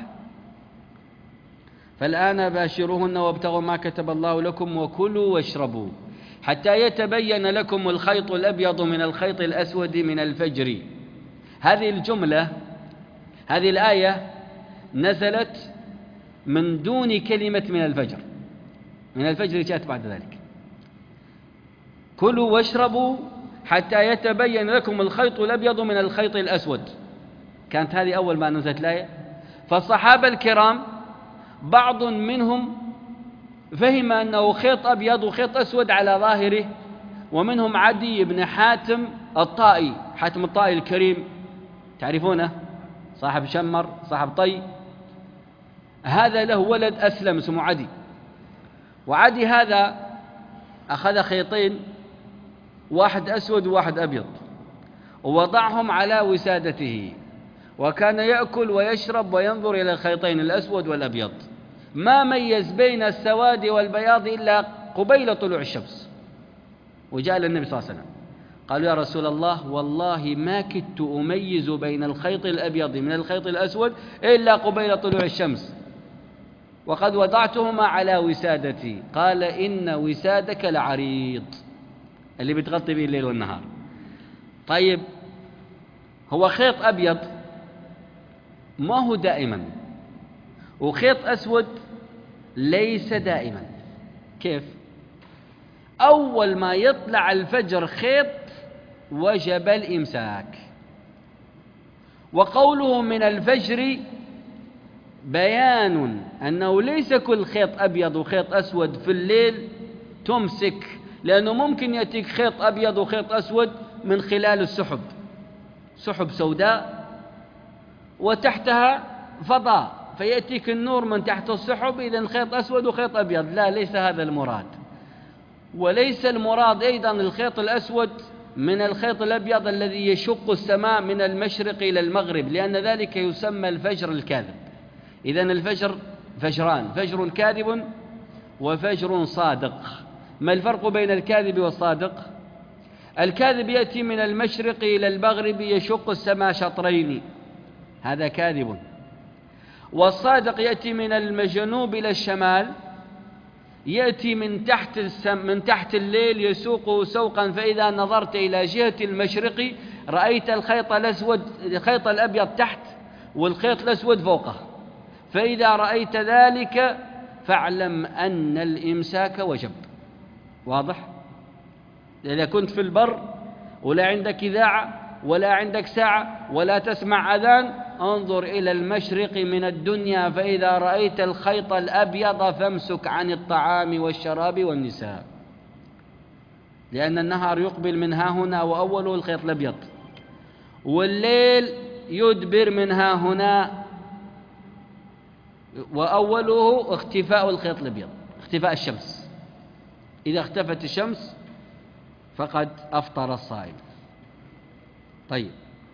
فالآن باشروهن وابتغوا ما كتب الله لكم وكلوا واشربوا حتى يتبين لكم الخيط الأبيض من الخيط الأسود من الفجر. هذه الجملة، هذه الآية نزلت من دون كلمة من الفجر. من الفجر جاءت بعد ذلك. كلوا واشربوا حتى يتبين لكم الخيط الأبيض من الخيط الأسود. كانت هذه أول ما نزلت الآية. فالصحابة الكرام بعض منهم فهم أنه خيط أبيض وخيط أسود على ظاهره، ومنهم عدي بن حاتم الطائي، حاتم الطائي الكريم تعرفونه، صاحب شمر صاحب طي. هذا له ولد أسلم اسمه عدي، وعدي هذا أخذ خيطين، واحد أسود وواحد أبيض، ووضعهم على وسادته، وكان يأكل ويشرب وينظر إلى الخيطين الأسود والأبيض، ما ميز بين السواد والبياض إلا قبيل طلوع الشمس. وجاء للنبي صلى الله عليه وسلم قالوا يا رسول الله والله ما كدت أميز بين الخيط الأبيض من الخيط الأسود إلا قبيل طلوع الشمس، وقد وضعتهما على وسادتي. قال إن وسادك لعريض، اللي بتغطي به الليل والنهار. طيب هو خيط أبيض ما هو دائما، وخيط أسود ليس دائما. كيف؟ أول ما يطلع الفجر خيط وجب الإمساك. وقوله من الفجر بيان أنه ليس كل خيط أبيض وخيط أسود في الليل تمسك، لأنه ممكن يأتيك خيط أبيض وخيط أسود من خلال السحب، سحب سوداء وتحتها فضاء، فيأتيك النور من تحت السحب، إذن خيط أسود وخيط أبيض. لا، ليس هذا المراد. وليس المراد أيضا الخيط الأسود من الخيط الأبيض الذي يشق السماء من المشرق إلى المغرب، لأن ذلك يسمى الفجر الكاذب. إذن الفجر فجران، فجر كاذب وفجر صادق. ما الفرق بين الكاذب والصادق؟ الكاذب يأتي من المشرق إلى المغرب يشق السماء شطرين، هذا كاذب. والصادق يأتي من الجنوب إلى الشمال، يأتي من تحت الليل يسوقه سوقا، فإذا نظرت إلى جهة المشرق رأيت الخيط الأسود، الخيط الأبيض تحت والخيط الأسود فوقه، فإذا رأيت ذلك فاعلم أن الإمساك وجب. واضح؟ إذا كنت في البر ولا عندك إذاعة ولا عندك ساعة ولا تسمع أذان، انظر إلى المشرق من الدنيا، فإذا رأيت الخيط الأبيض فامسك عن الطعام والشراب والنساء، لأن النهار يقبل من ها هنا وأوله الخيط الأبيض، والليل يدبر من ها هنا وأوله اختفاء الخيط الأبيض، اختفاء الشمس. إذا اختفت الشمس فقد أفطر الصائم. طيب،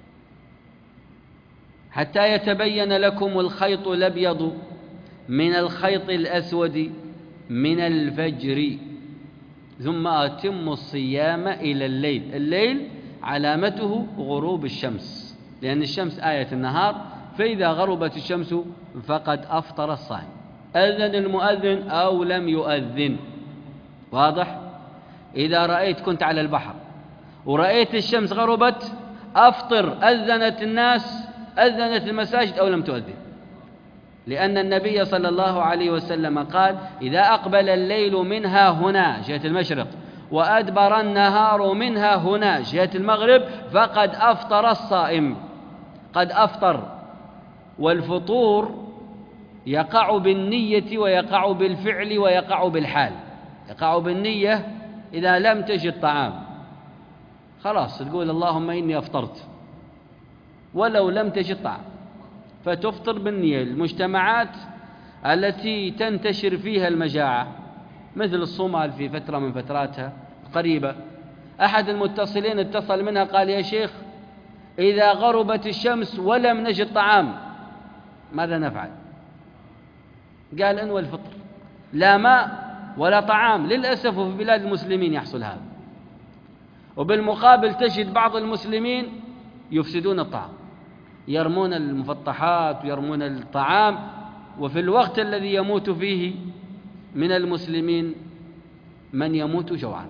حتى يتبين لكم الخيط الأبيض من الخيط الأسود من الفجر ثم أتموا الصيام إلى الليل. الليل علامته غروب الشمس، لأن الشمس آية النهار، فإذا غربت الشمس فقد أفطر الصائم. أذن المؤذن أو لم يؤذن. واضح؟ إذا رأيت كنت على البحر ورأيت الشمس غربت أفطر، أذنت الناس، أذنت المساجد أو لم تؤذن، لأن النبي صلى الله عليه وسلم قال إذا أقبل الليل منها هنا جهة المشرق وأدبر النهار منها هنا جهة المغرب فقد أفطر الصائم، قد أفطر. والفطور يقع بالنية ويقع بالفعل ويقع بالحال. يقع بالنية إذا لم تجد طعام خلاص تقول اللهم إني أفطرت ولو لم تجد طعام، فتفطر بالنية. المجتمعات التي تنتشر فيها المجاعة مثل الصومال في فترة من فتراتها قريبة، أحد المتصلين اتصل منها قال يا شيخ إذا غربت الشمس ولم نجد طعام ماذا نفعل؟ قال انوى الفطر، لا ماء ولا طعام. للأسف في بلاد المسلمين يحصل هذا. وبالمقابل تجد بعض المسلمين يفسدون الطعام، يرمون المفطحات ويرمون الطعام، وفي الوقت الذي يموت فيه من المسلمين من يموت جوعا.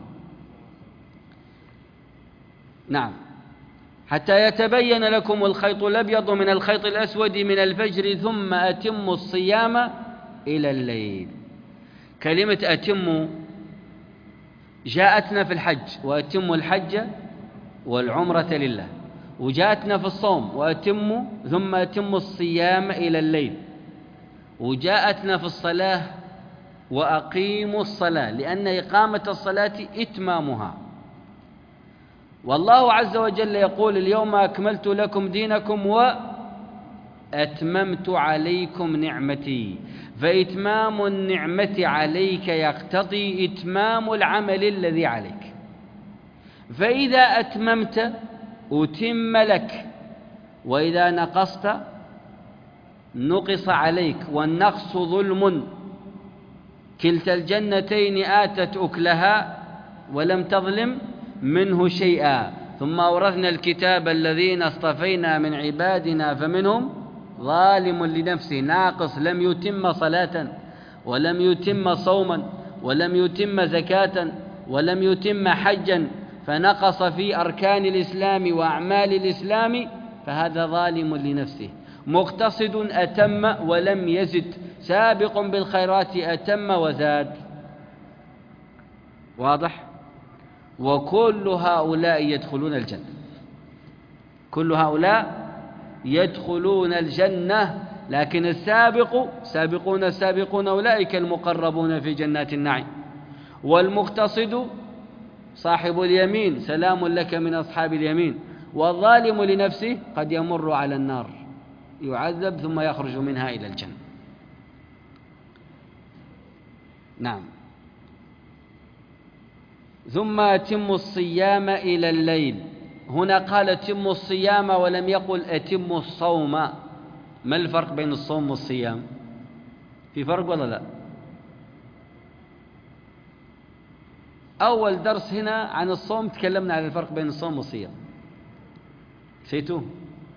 نعم. حتى يتبين لكم الخيط الأبيض من الخيط الأسود من الفجر ثم أتموا الصيام إلى الليل. كلمة أتموا جاءتنا في الحج، وأتموا الحج والعمرة لله، وجاءتنا في الصوم وأتموا ثم أتموا الصيام إلى الليل، وجاءتنا في الصلاة وأقيموا الصلاة، لأن إقامة الصلاة إتمامها. والله عز وجل يقول اليوم أكملت لكم دينكم وأتممت عليكم نعمتي، فإتمام النعمة عليك يقتضي إتمام العمل الذي عليك. فإذا أتممت أتم لك، وإذا نقصت نقص عليك، والنقص ظلم. كلتا الجنتين آتت أكلها ولم تظلم منه شيئا. ثم أورثنا الكتاب الذين اصطفينا من عبادنا فمنهم ظالم لنفسه ناقص، لم يتم صلاة ولم يتم صوما ولم يتم زكاة ولم يتم حجا، فنقص في أركان الإسلام وأعمال الإسلام، فهذا ظالم لنفسه. مقتصد أتم ولم يزد، سابق بالخيرات أتم وزاد. واضح؟ وكل هؤلاء يدخلون الجنة، كل هؤلاء يدخلون الجنة. لكن السابقون السابقون أولئك المقربون في جنات النعيم. والمقتصد صاحب اليمين سلام لك من أصحاب اليمين. والظالم لنفسه قد يمر على النار يعذب ثم يخرج منها إلى الجنة. نعم. ثم أتموا الصيام إلى الليل. هنا قال أتموا الصيام ولم يقل أتموا الصوم. ما الفرق بين الصوم والصيام؟ في فرق ولا لا؟ أول درس هنا عن الصوم تكلمنا عن الفرق بين الصوم والصيام، نسيتوه؟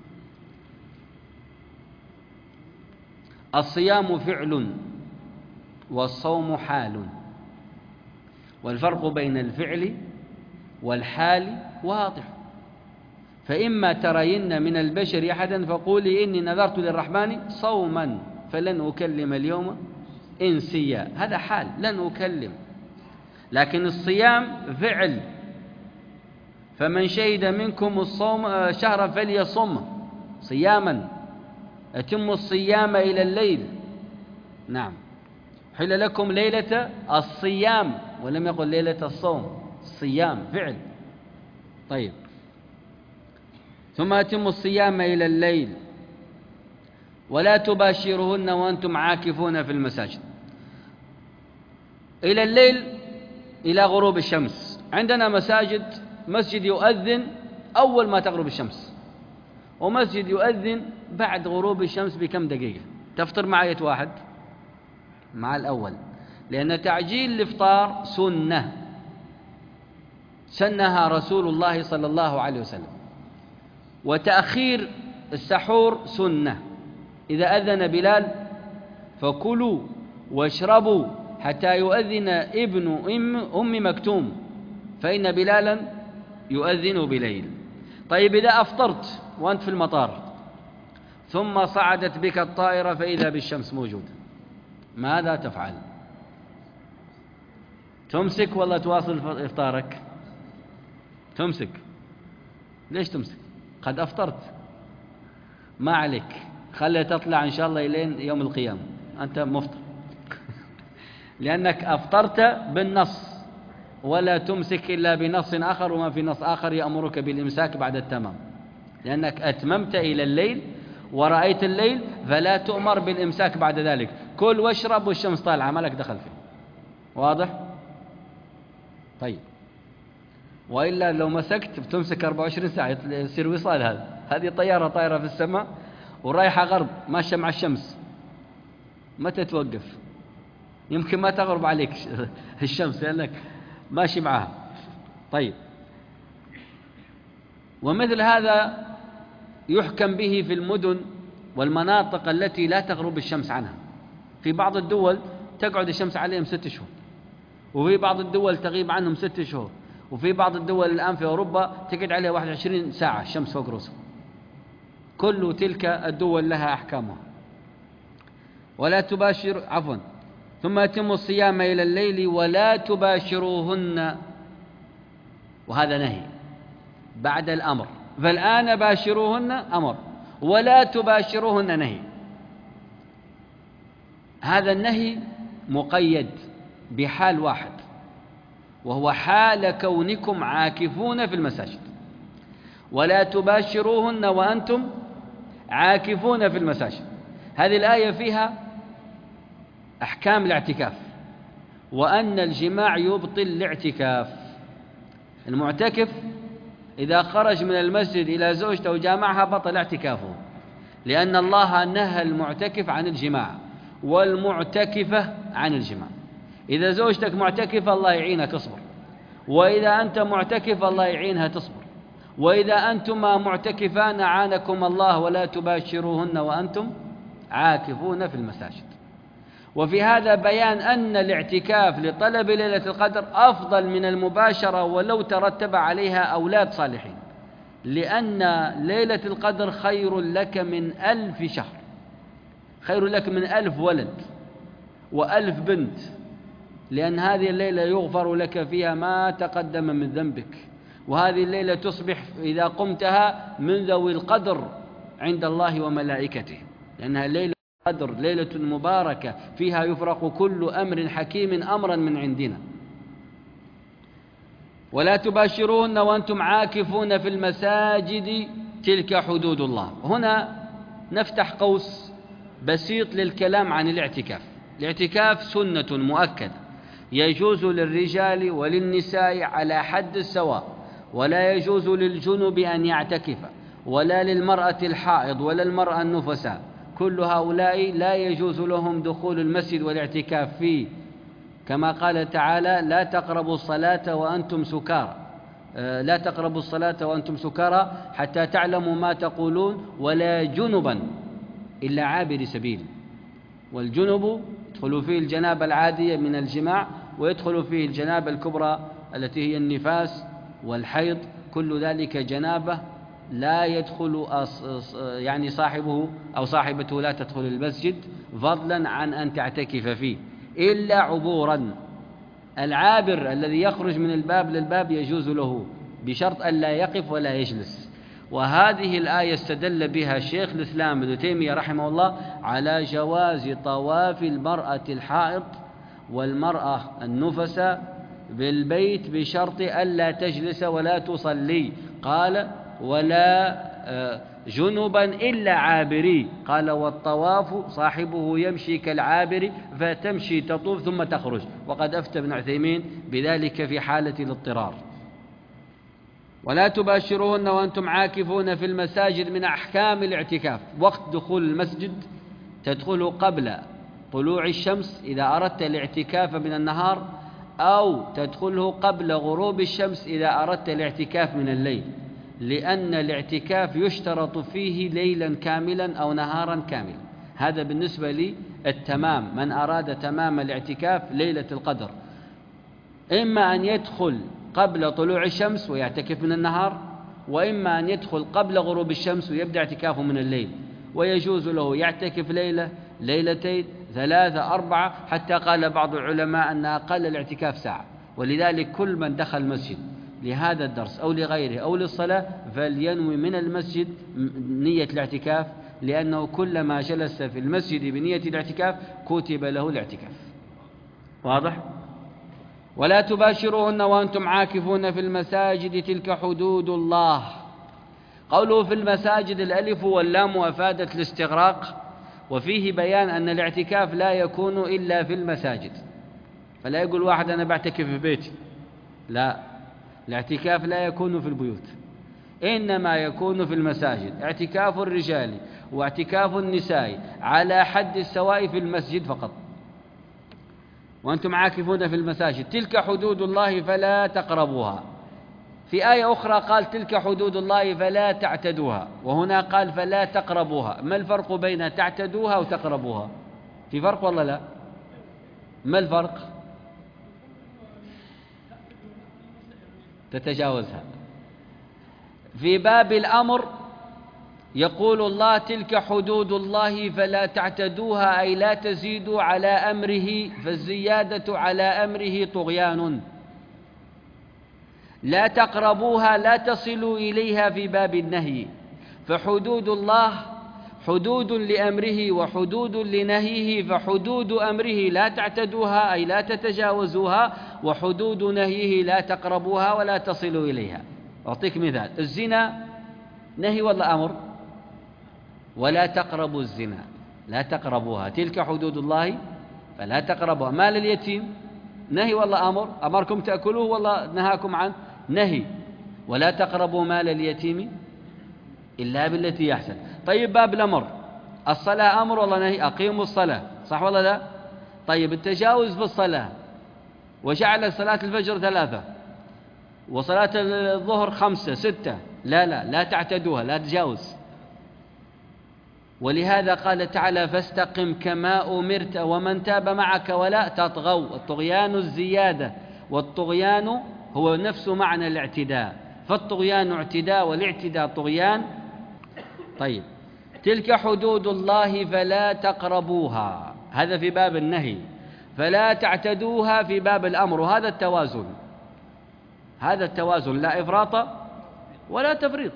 الصيام فعل والصوم حال، والفرق بين الفعل والحال واضح. فإما ترين من البشر أحدا فقولي إني نذرت للرحمن صوما فلن أكلم اليوم إنسيا، هذا حال لن أكلم. لكن الصيام فعل، فمن شهد منكم الصوم شهرا فليصم صياما. أتموا الصيام إلى الليل. نعم. حل لكم ليلة الصيام ولم يقل ليلة الصوم. الصيام فعل. طيب. ثم أتموا الصيام إلى الليل ولا تباشرهن وأنتم عاكفون في المساجد. إلى الليل إلى غروب الشمس. عندنا مسجد يؤذن أول ما تغرب الشمس، ومسجد يؤذن بعد غروب الشمس بكم دقيقة. تفطر مع أي واحد؟ مع الأول، لأن تعجيل الإفطار سنها رسول الله صلى الله عليه وسلم، وتأخير السحور سنة. إذا أذن بلال فكلوا واشربوا حتى يؤذن ابن أم مكتوم، فإن بلالا يؤذن بليل. طيب إذا أفطرت وأنت في المطار ثم صعدت بك الطائرة فإذا بالشمس موجودة، ماذا تفعل؟ تمسك ولا تواصل إفطارك؟ تمسك. ليش تمسك؟ قد أفطرت، ما عليك، خلي تطلع إن شاء الله إلين يوم القيامة أنت مفطر لأنك أفطرت بالنص، ولا تمسك إلا بنص آخر، وما في نص آخر يأمرك بالإمساك بعد التمام، لأنك أتممت إلى الليل ورأيت الليل، فلا تؤمر بالإمساك بعد ذلك. كل واشرب والشمس طالعة ما لك دخل فيه. واضح؟ طيب، وإلا لو مسكت بتمسك 24 ساعة يصير وصال. هذه طيارة طايرة في السماء ورايحة غرب ماشية مع الشمس، متى توقف؟ يمكن ما تغرب عليك الشمس لأنك ماشي معها. طيب، ومثل هذا يحكم به في المدن والمناطق التي لا تغرب الشمس عنها. في بعض الدول تقعد الشمس عليهم 6 شهور، وفي بعض الدول تغيب عنهم 6 شهور، وفي بعض الدول الآن في أوروبا تقعد عليها 21 ساعة الشمس فوق رؤوسهم. كل تلك الدول لها أحكامها. ولا تباشر ثم أتموا الصيام إلى الليل ولا تباشروهن، وهذا نهي بعد الأمر. فالآن باشروهن أمر، ولا تباشروهن نهي. هذا النهي مقيد بحال واحد، وهو حال كونكم عاكفون في المساجد. ولا تباشروهن وأنتم عاكفون في المساجد. هذه الآية فيها أحكام الاعتكاف، وأن الجماع يبطل الاعتكاف. المعتكف إذا خرج من المسجد إلى زوجته وجامعها بطل اعتكافه، لأن الله نهى المعتكف عن الجماع والمعتكفة عن الجماع. إذا زوجتك معتكفة الله يعينك تصبر، وإذا أنت معتكف الله يعينها تصبر، وإذا أنتما معتكفان أعانكم الله. ولا تباشروهن وأنتم عاكفون في المساجد. وفي هذا بيان أن الاعتكاف لطلب ليلة القدر أفضل من المباشرة ولو ترتب عليها أولاد صالحين، لأن ليلة القدر خير لك من 1000 شهر، خير لك من 1000 ولد و1000 بنت، لأن هذه الليلة يغفر لك فيها ما تقدم من ذنبك، وهذه الليلة تصبح إذا قمتها من ذوي القدر عند الله وملائكته، لأنها ليلة قدر، ليلة مباركة فيها يفرق كل أمر حكيم أمرا من عندنا. ولا تباشرون وأنتم عاكفون في المساجد تلك حدود الله. هنا نفتح قوس بسيط للكلام عن الاعتكاف. الاعتكاف سنة مؤكدة يجوز للرجال وللنساء على حد السواء، ولا يجوز للجنب أن يعتكف، ولا للمرأة الحائض ولا المرأة النفساء. كل هؤلاء لا يجوز لهم دخول المسجد والاعتكاف فيه، كما قال تعالى: لا تقربوا الصلاة وأنتم سكارى، لا تقربوا الصلاة وأنتم سكارى حتى تعلموا ما تقولون، ولا جنبا إلا عابر سبيل. والجنب يدخل فيه الجنابة العادية من الجماع، ويدخل فيه الجنابة الكبرى التي هي النفاس والحيض. كل ذلك جنابة لا يدخل يعني صاحبه أو صاحبته لا تدخل المسجد، فضلا عن أن تعتكف فيه، إلا عبورا. العابر الذي يخرج من الباب للباب يجوز له بشرط أن لا يقف ولا يجلس. وهذه الآية استدل بها شيخ الإسلام ابن تيمية رحمه الله على جواز طواف المرأة الحائض والمرأة النفسة بالبيت بشرط ألا تجلس ولا تصلي. قال: ولا جنبا إلا عابري. قال: والطواف صاحبه يمشي كالعابر، فتمشي تطوف ثم تخرج. وقد أفتى ابن عثيمين بذلك في حالة الاضطرار. ولا تباشروهن وأنتم عاكفون في المساجد. من أحكام الاعتكاف وقت دخول المسجد تدخل قبل طلوع الشمس إذا أردت الاعتكاف من النهار، أو تدخله قبل غروب الشمس إذا أردت الاعتكاف من الليل، لأن الاعتكاف يشترط فيه ليلا كاملا أو نهارا كاملا. هذا بالنسبة للتمام، من أراد تمام الاعتكاف ليلة القدر، إما أن يدخل قبل طلوع الشمس ويعتكف من النهار، وإما أن يدخل قبل غروب الشمس ويبدأ اعتكافه من الليل. ويجوز له يعتكف ليلة، ليلتين، 3، 4، حتى قال بعض العلماء أن أقل الاعتكاف ساعة. ولذلك كل من دخل المسجد لهذا الدرس أو لغيره أو للصلاة فلينوي من المسجد نية الاعتكاف، لأنه كلما جلس في المسجد بنية الاعتكاف كتب له الاعتكاف. واضح؟ ولا تباشروهن وأنتم عاكفون في المساجد تلك حدود الله. قوله في المساجد الألف واللام أفادت الاستغراق، وفيه بيان أن الاعتكاف لا يكون إلا في المساجد. فلا يقول واحد أنا بعتكف في بيتي، لا، الاعتكاف لا يكون في البيوت، إنما يكون في المساجد. اعتكاف الرجال واعتكاف النساء على حد السواء في المسجد فقط. وأنتم عاكفون في المساجد تلك حدود الله فلا تقربوها. في آية أخرى قال تلك حدود الله فلا تعتدوها، وهنا قال فلا تقربوها. ما الفرق بين تعتدوها وتقربوها؟ في فرق ولا لا؟ ما الفرق؟ تتجاوزها. في باب الأمر يقول الله تلك حدود الله فلا تعتدوها، أي لا تزيدوا على أمره، فالزيادة على أمره طغيان. لا تقربوها لا تصلوا إليها في باب النهي. فحدود الله حدود لأمره وحدود لنهيه، فحدود أمره لا تعتدوها أي لا تتجاوزوها، وحدود نهيه لا تقربوها ولا تصلوا إليها. أعطيك مثال: الزنا نهي ولا أمر؟ ولا تقربوا الزنا، لا تقربوها، تلك حدود الله فلا تقربوها. مال اليتيم نهي ولا أمر؟ أمركم تأكلوه ولا نهاكم عنه؟ نهي. ولا تقربوا مال اليتيم إلا بالتي أحسن. طيب باب الأمر، الصلاة أمر ولا نهي؟ أقيموا الصلاة، صح ولا لا؟ طيب التجاوز في الصلاة وجعل صلاة الفجر 3 وصلاة الظهر 5 6، لا تعتدوها، لا تجاوز. ولهذا قال تعالى فاستقم كما أمرت ومن تاب معك ولا تطغوا. الطغيان الزيادة، والطغيان هو نفس معنى الاعتداء، فالطغيان اعتداء والاعتداء طغيان. طيب تلك حدود الله فلا تقربوها، هذا في باب النهي، فلا تعتدوها في باب الأمر، وهذا التوازن، هذا التوازن، لا إفراط ولا تفريط.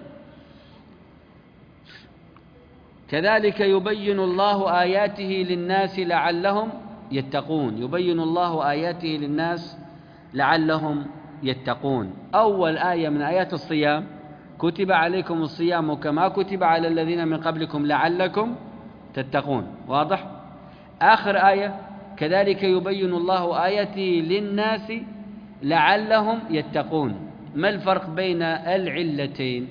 كذلك يبين الله آياته للناس لعلهم يتقون. يبين الله آياته للناس لعلهم يتقون. أول آية من آيات الصيام كتب عليكم الصيام كما كتب على الذين من قبلكم لعلكم تتقون. واضح؟ آخر آية كذلك يبين الله آياته للناس لعلهم يتقون. ما الفرق بين العلتين؟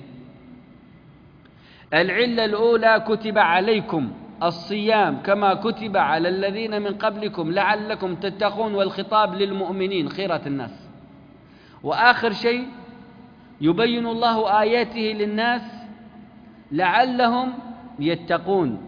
العلة الأولى كتب عليكم الصيام كما كتب على الذين من قبلكم لعلكم تتقون، والخطاب للمؤمنين خيرة الناس. وآخر شيء يبين الله آياته للناس لعلهم يتقون،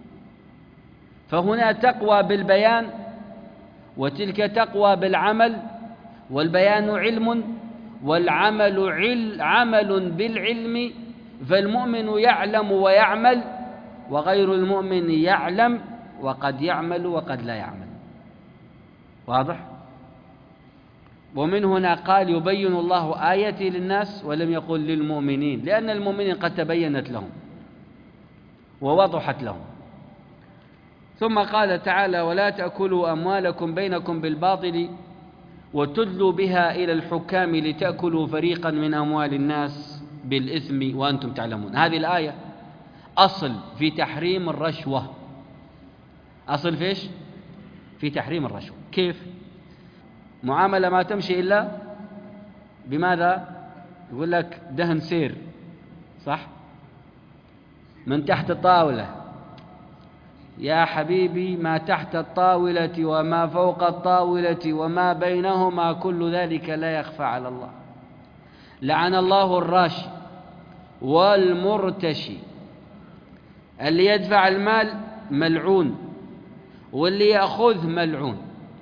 فهنا تقوى بالبيان وتلك تقوى بالعمل، والبيان علم والعمل عمل بالعلم، فالمؤمن يعلم ويعمل، وغير المؤمن يعلم وقد يعمل وقد لا يعمل. واضح؟ ومن هنا قال يبين الله آياته للناس ولم يقل للمؤمنين، لأن المؤمنين قد تبينت لهم ووضحت لهم. ثم قال تعالى ولا تأكلوا أموالكم بينكم بالباطل وتدلوا بها إلى الحكام لتأكلوا فريقا من أموال الناس بالإثم وأنتم تعلمون. هذه الآية أصل في تحريم الرشوة. أصل فيش؟ في تحريم الرشوة. كيف؟ معاملة ما تمشي إلا بماذا؟ يقول لك دهن سير، صح؟ من تحت الطاولة. يا حبيبي ما تحت الطاولة وما فوق الطاولة وما بينهما كل ذلك لا يخفى على الله. لعن الله الراشي والمرتشي. اللي يدفع المال ملعون واللي يأخذ ملعون.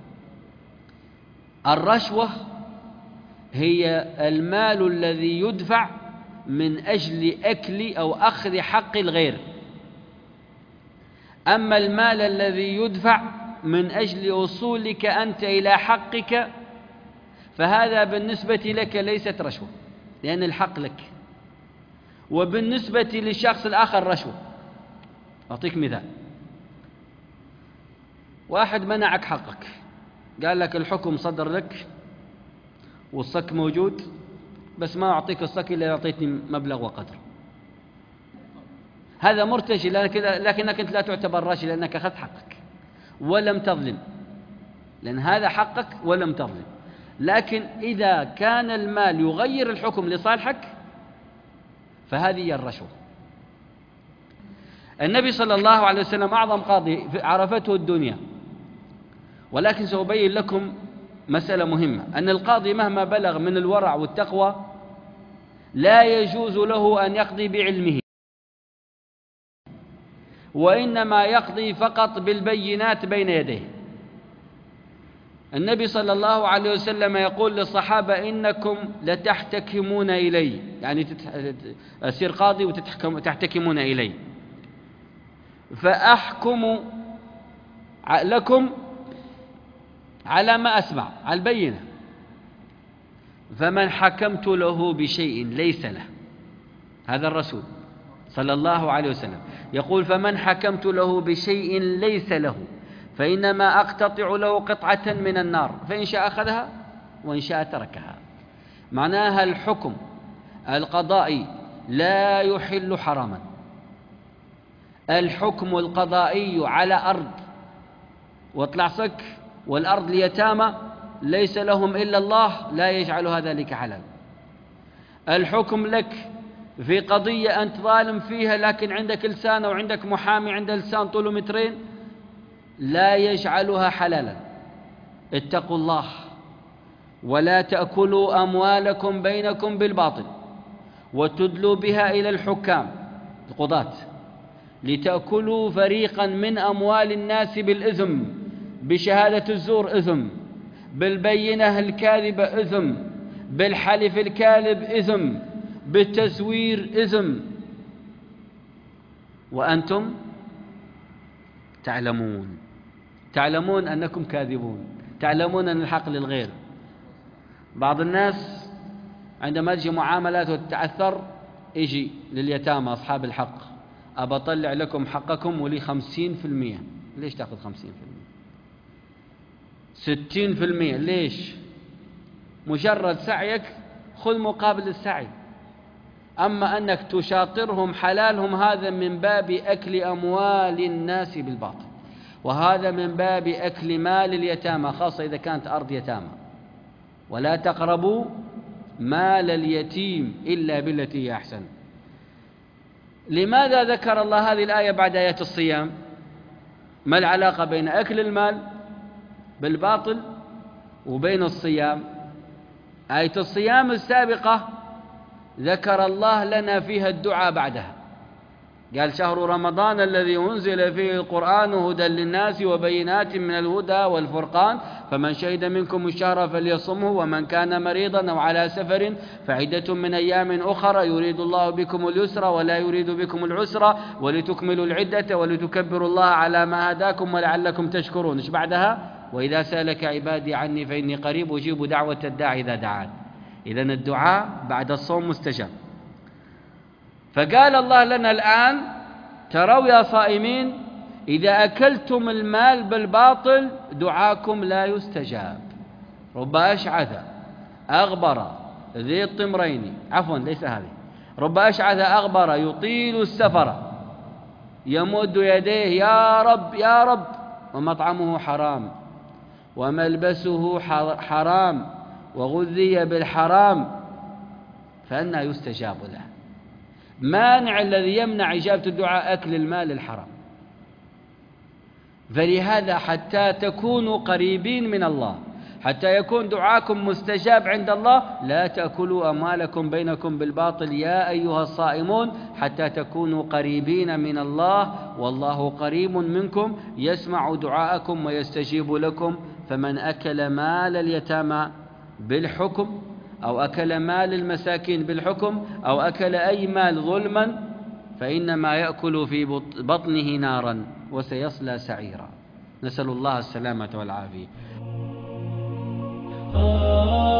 الرشوة هي المال الذي يدفع من أجل أكل أو أخذ حق الغير. أما المال الذي يدفع من أجل وصولك أنت إلى حقك فهذا بالنسبة لك ليست رشوة، لأن الحق لك، وبالنسبة للشخص الآخر رشوة. أعطيك مثال: واحد منعك حقك، قال لك الحكم صدر لك والصك موجود، بس ما أعطيك الصك إلا أعطيتني مبلغ وقدر. هذا مرتشي، لكنك أنت لا تعتبر راشي، لأنك أخذت حقك ولم تظلم، لأن هذا حقك ولم تظلم. لكن إذا كان المال يغير الحكم لصالحك فهذه هي الرشوة. النبي صلى الله عليه وسلم أعظم قاضي عرفته الدنيا، ولكن سأبين لكم مسألة مهمة: أن القاضي مهما بلغ من الورع والتقوى لا يجوز له أن يقضي بعلمه، وإنما يقضي فقط بالبينات بين يديه. النبي صلى الله عليه وسلم يقول للصحابة: إنكم لتحتكمون إلي، يعني أصير قاضي وتحتكمون إلي، فأحكم لكم على ما أسمع، على البينة. فمن حكمت له بشيء ليس له، هذا الرسول صلى الله عليه وسلم يقول: فمن حكمت له بشيء ليس له فإنما أقتطع له قطعة من النار، فإن شاء أخذها وإن شاء تركها. معناها الحكم القضائي لا يحل حراما. الحكم القضائي على أرض واطلع صك والأرض ليتامى ليس لهم إلا الله لا يجعل هذا لك حلال. الحكم لك في قضية أنت ظالم فيها لكن عندك لسان أو عندك محامي عنده لسان طوله 2 متر لا يجعلها حلالا. اتقوا الله ولا تأكلوا أموالكم بينكم بالباطل وتدلوا بها إلى الحكام القضاة لتأكلوا فريقا من أموال الناس بالإثم، بشهادة الزور إثم، بالبينة الكاذبة إثم، بالحلف الكاذب إثم، بالتزوير إثم، وأنتم تعلمون أنكم كاذبون، تعلمون أن الحق للغير. بعض الناس عندما تجي معاملات وتتعثر يجي لليتامى أصحاب الحق: أبى أطلع لكم حقكم ولي 50%. ليش تأخذ 50%؟ 60%؟ ليش؟ مجرد سعيك خذ مقابل السعي. أما أنك تشاطرهم حلالهم هذا من باب أكل أموال الناس بالباطل، وهذا من باب أكل مال اليتامى، خاصة إذا كانت أرض يتامى. ولا تقربوا مال اليتيم إلا بالتي هي أحسن. لماذا ذكر الله هذه الآية بعد آية الصيام؟ ما العلاقة بين أكل المال بالباطل وبين الصيام؟ آية الصيام السابقة ذكر الله لنا فيها الدعاء بعدها، قال: شهر رمضان الذي أنزل فيه القرآن هدى للناس وبينات من الهدى والفرقان فمن شهد منكم الشهر فليصمه ومن كان مريضا أو على سفر فعدة من أيام أخرى يريد الله بكم اليسر ولا يريد بكم العسر ولتكملوا العدة ولتكبروا الله على ما هداكم ولعلكم تشكرون. إيش بعدها؟ وإذا سألك عبادي عني فإني قريب أجيب دعوة الداعي إذا دعان. إذن الدعاء بعد الصوم مستجاب. فقال الله لنا الآن: تروا يا صائمين إذا أكلتم المال بالباطل دعاكم لا يستجاب. رب أشعث أغبر ذي الطمرين، عفوا ليس هذه، رب أشعث أغبر يطيل السفر يمد يديه يا رب يا رب ومطعمه حرام وملبسه حرام وغذي بالحرام فأنى يستجاب له. مانع الذي يمنع إجابة الدعاء أكل المال الحرام. فلهذا حتى تكونوا قريبين من الله، حتى يكون دعاكم مستجاب عند الله، لا تأكلوا أموالكم بينكم بالباطل يا أيها الصائمون حتى تكونوا قريبين من الله، والله قريب منكم يسمع دعاءكم ويستجيب لكم. فمن أكل مال اليتامى بالحكم أو أكل مال المساكين بالحكم أو أكل أي مال ظلما فإنما يأكل في بطنه نارا وسيصلى سعيرا. نسأل الله السلامة والعافية.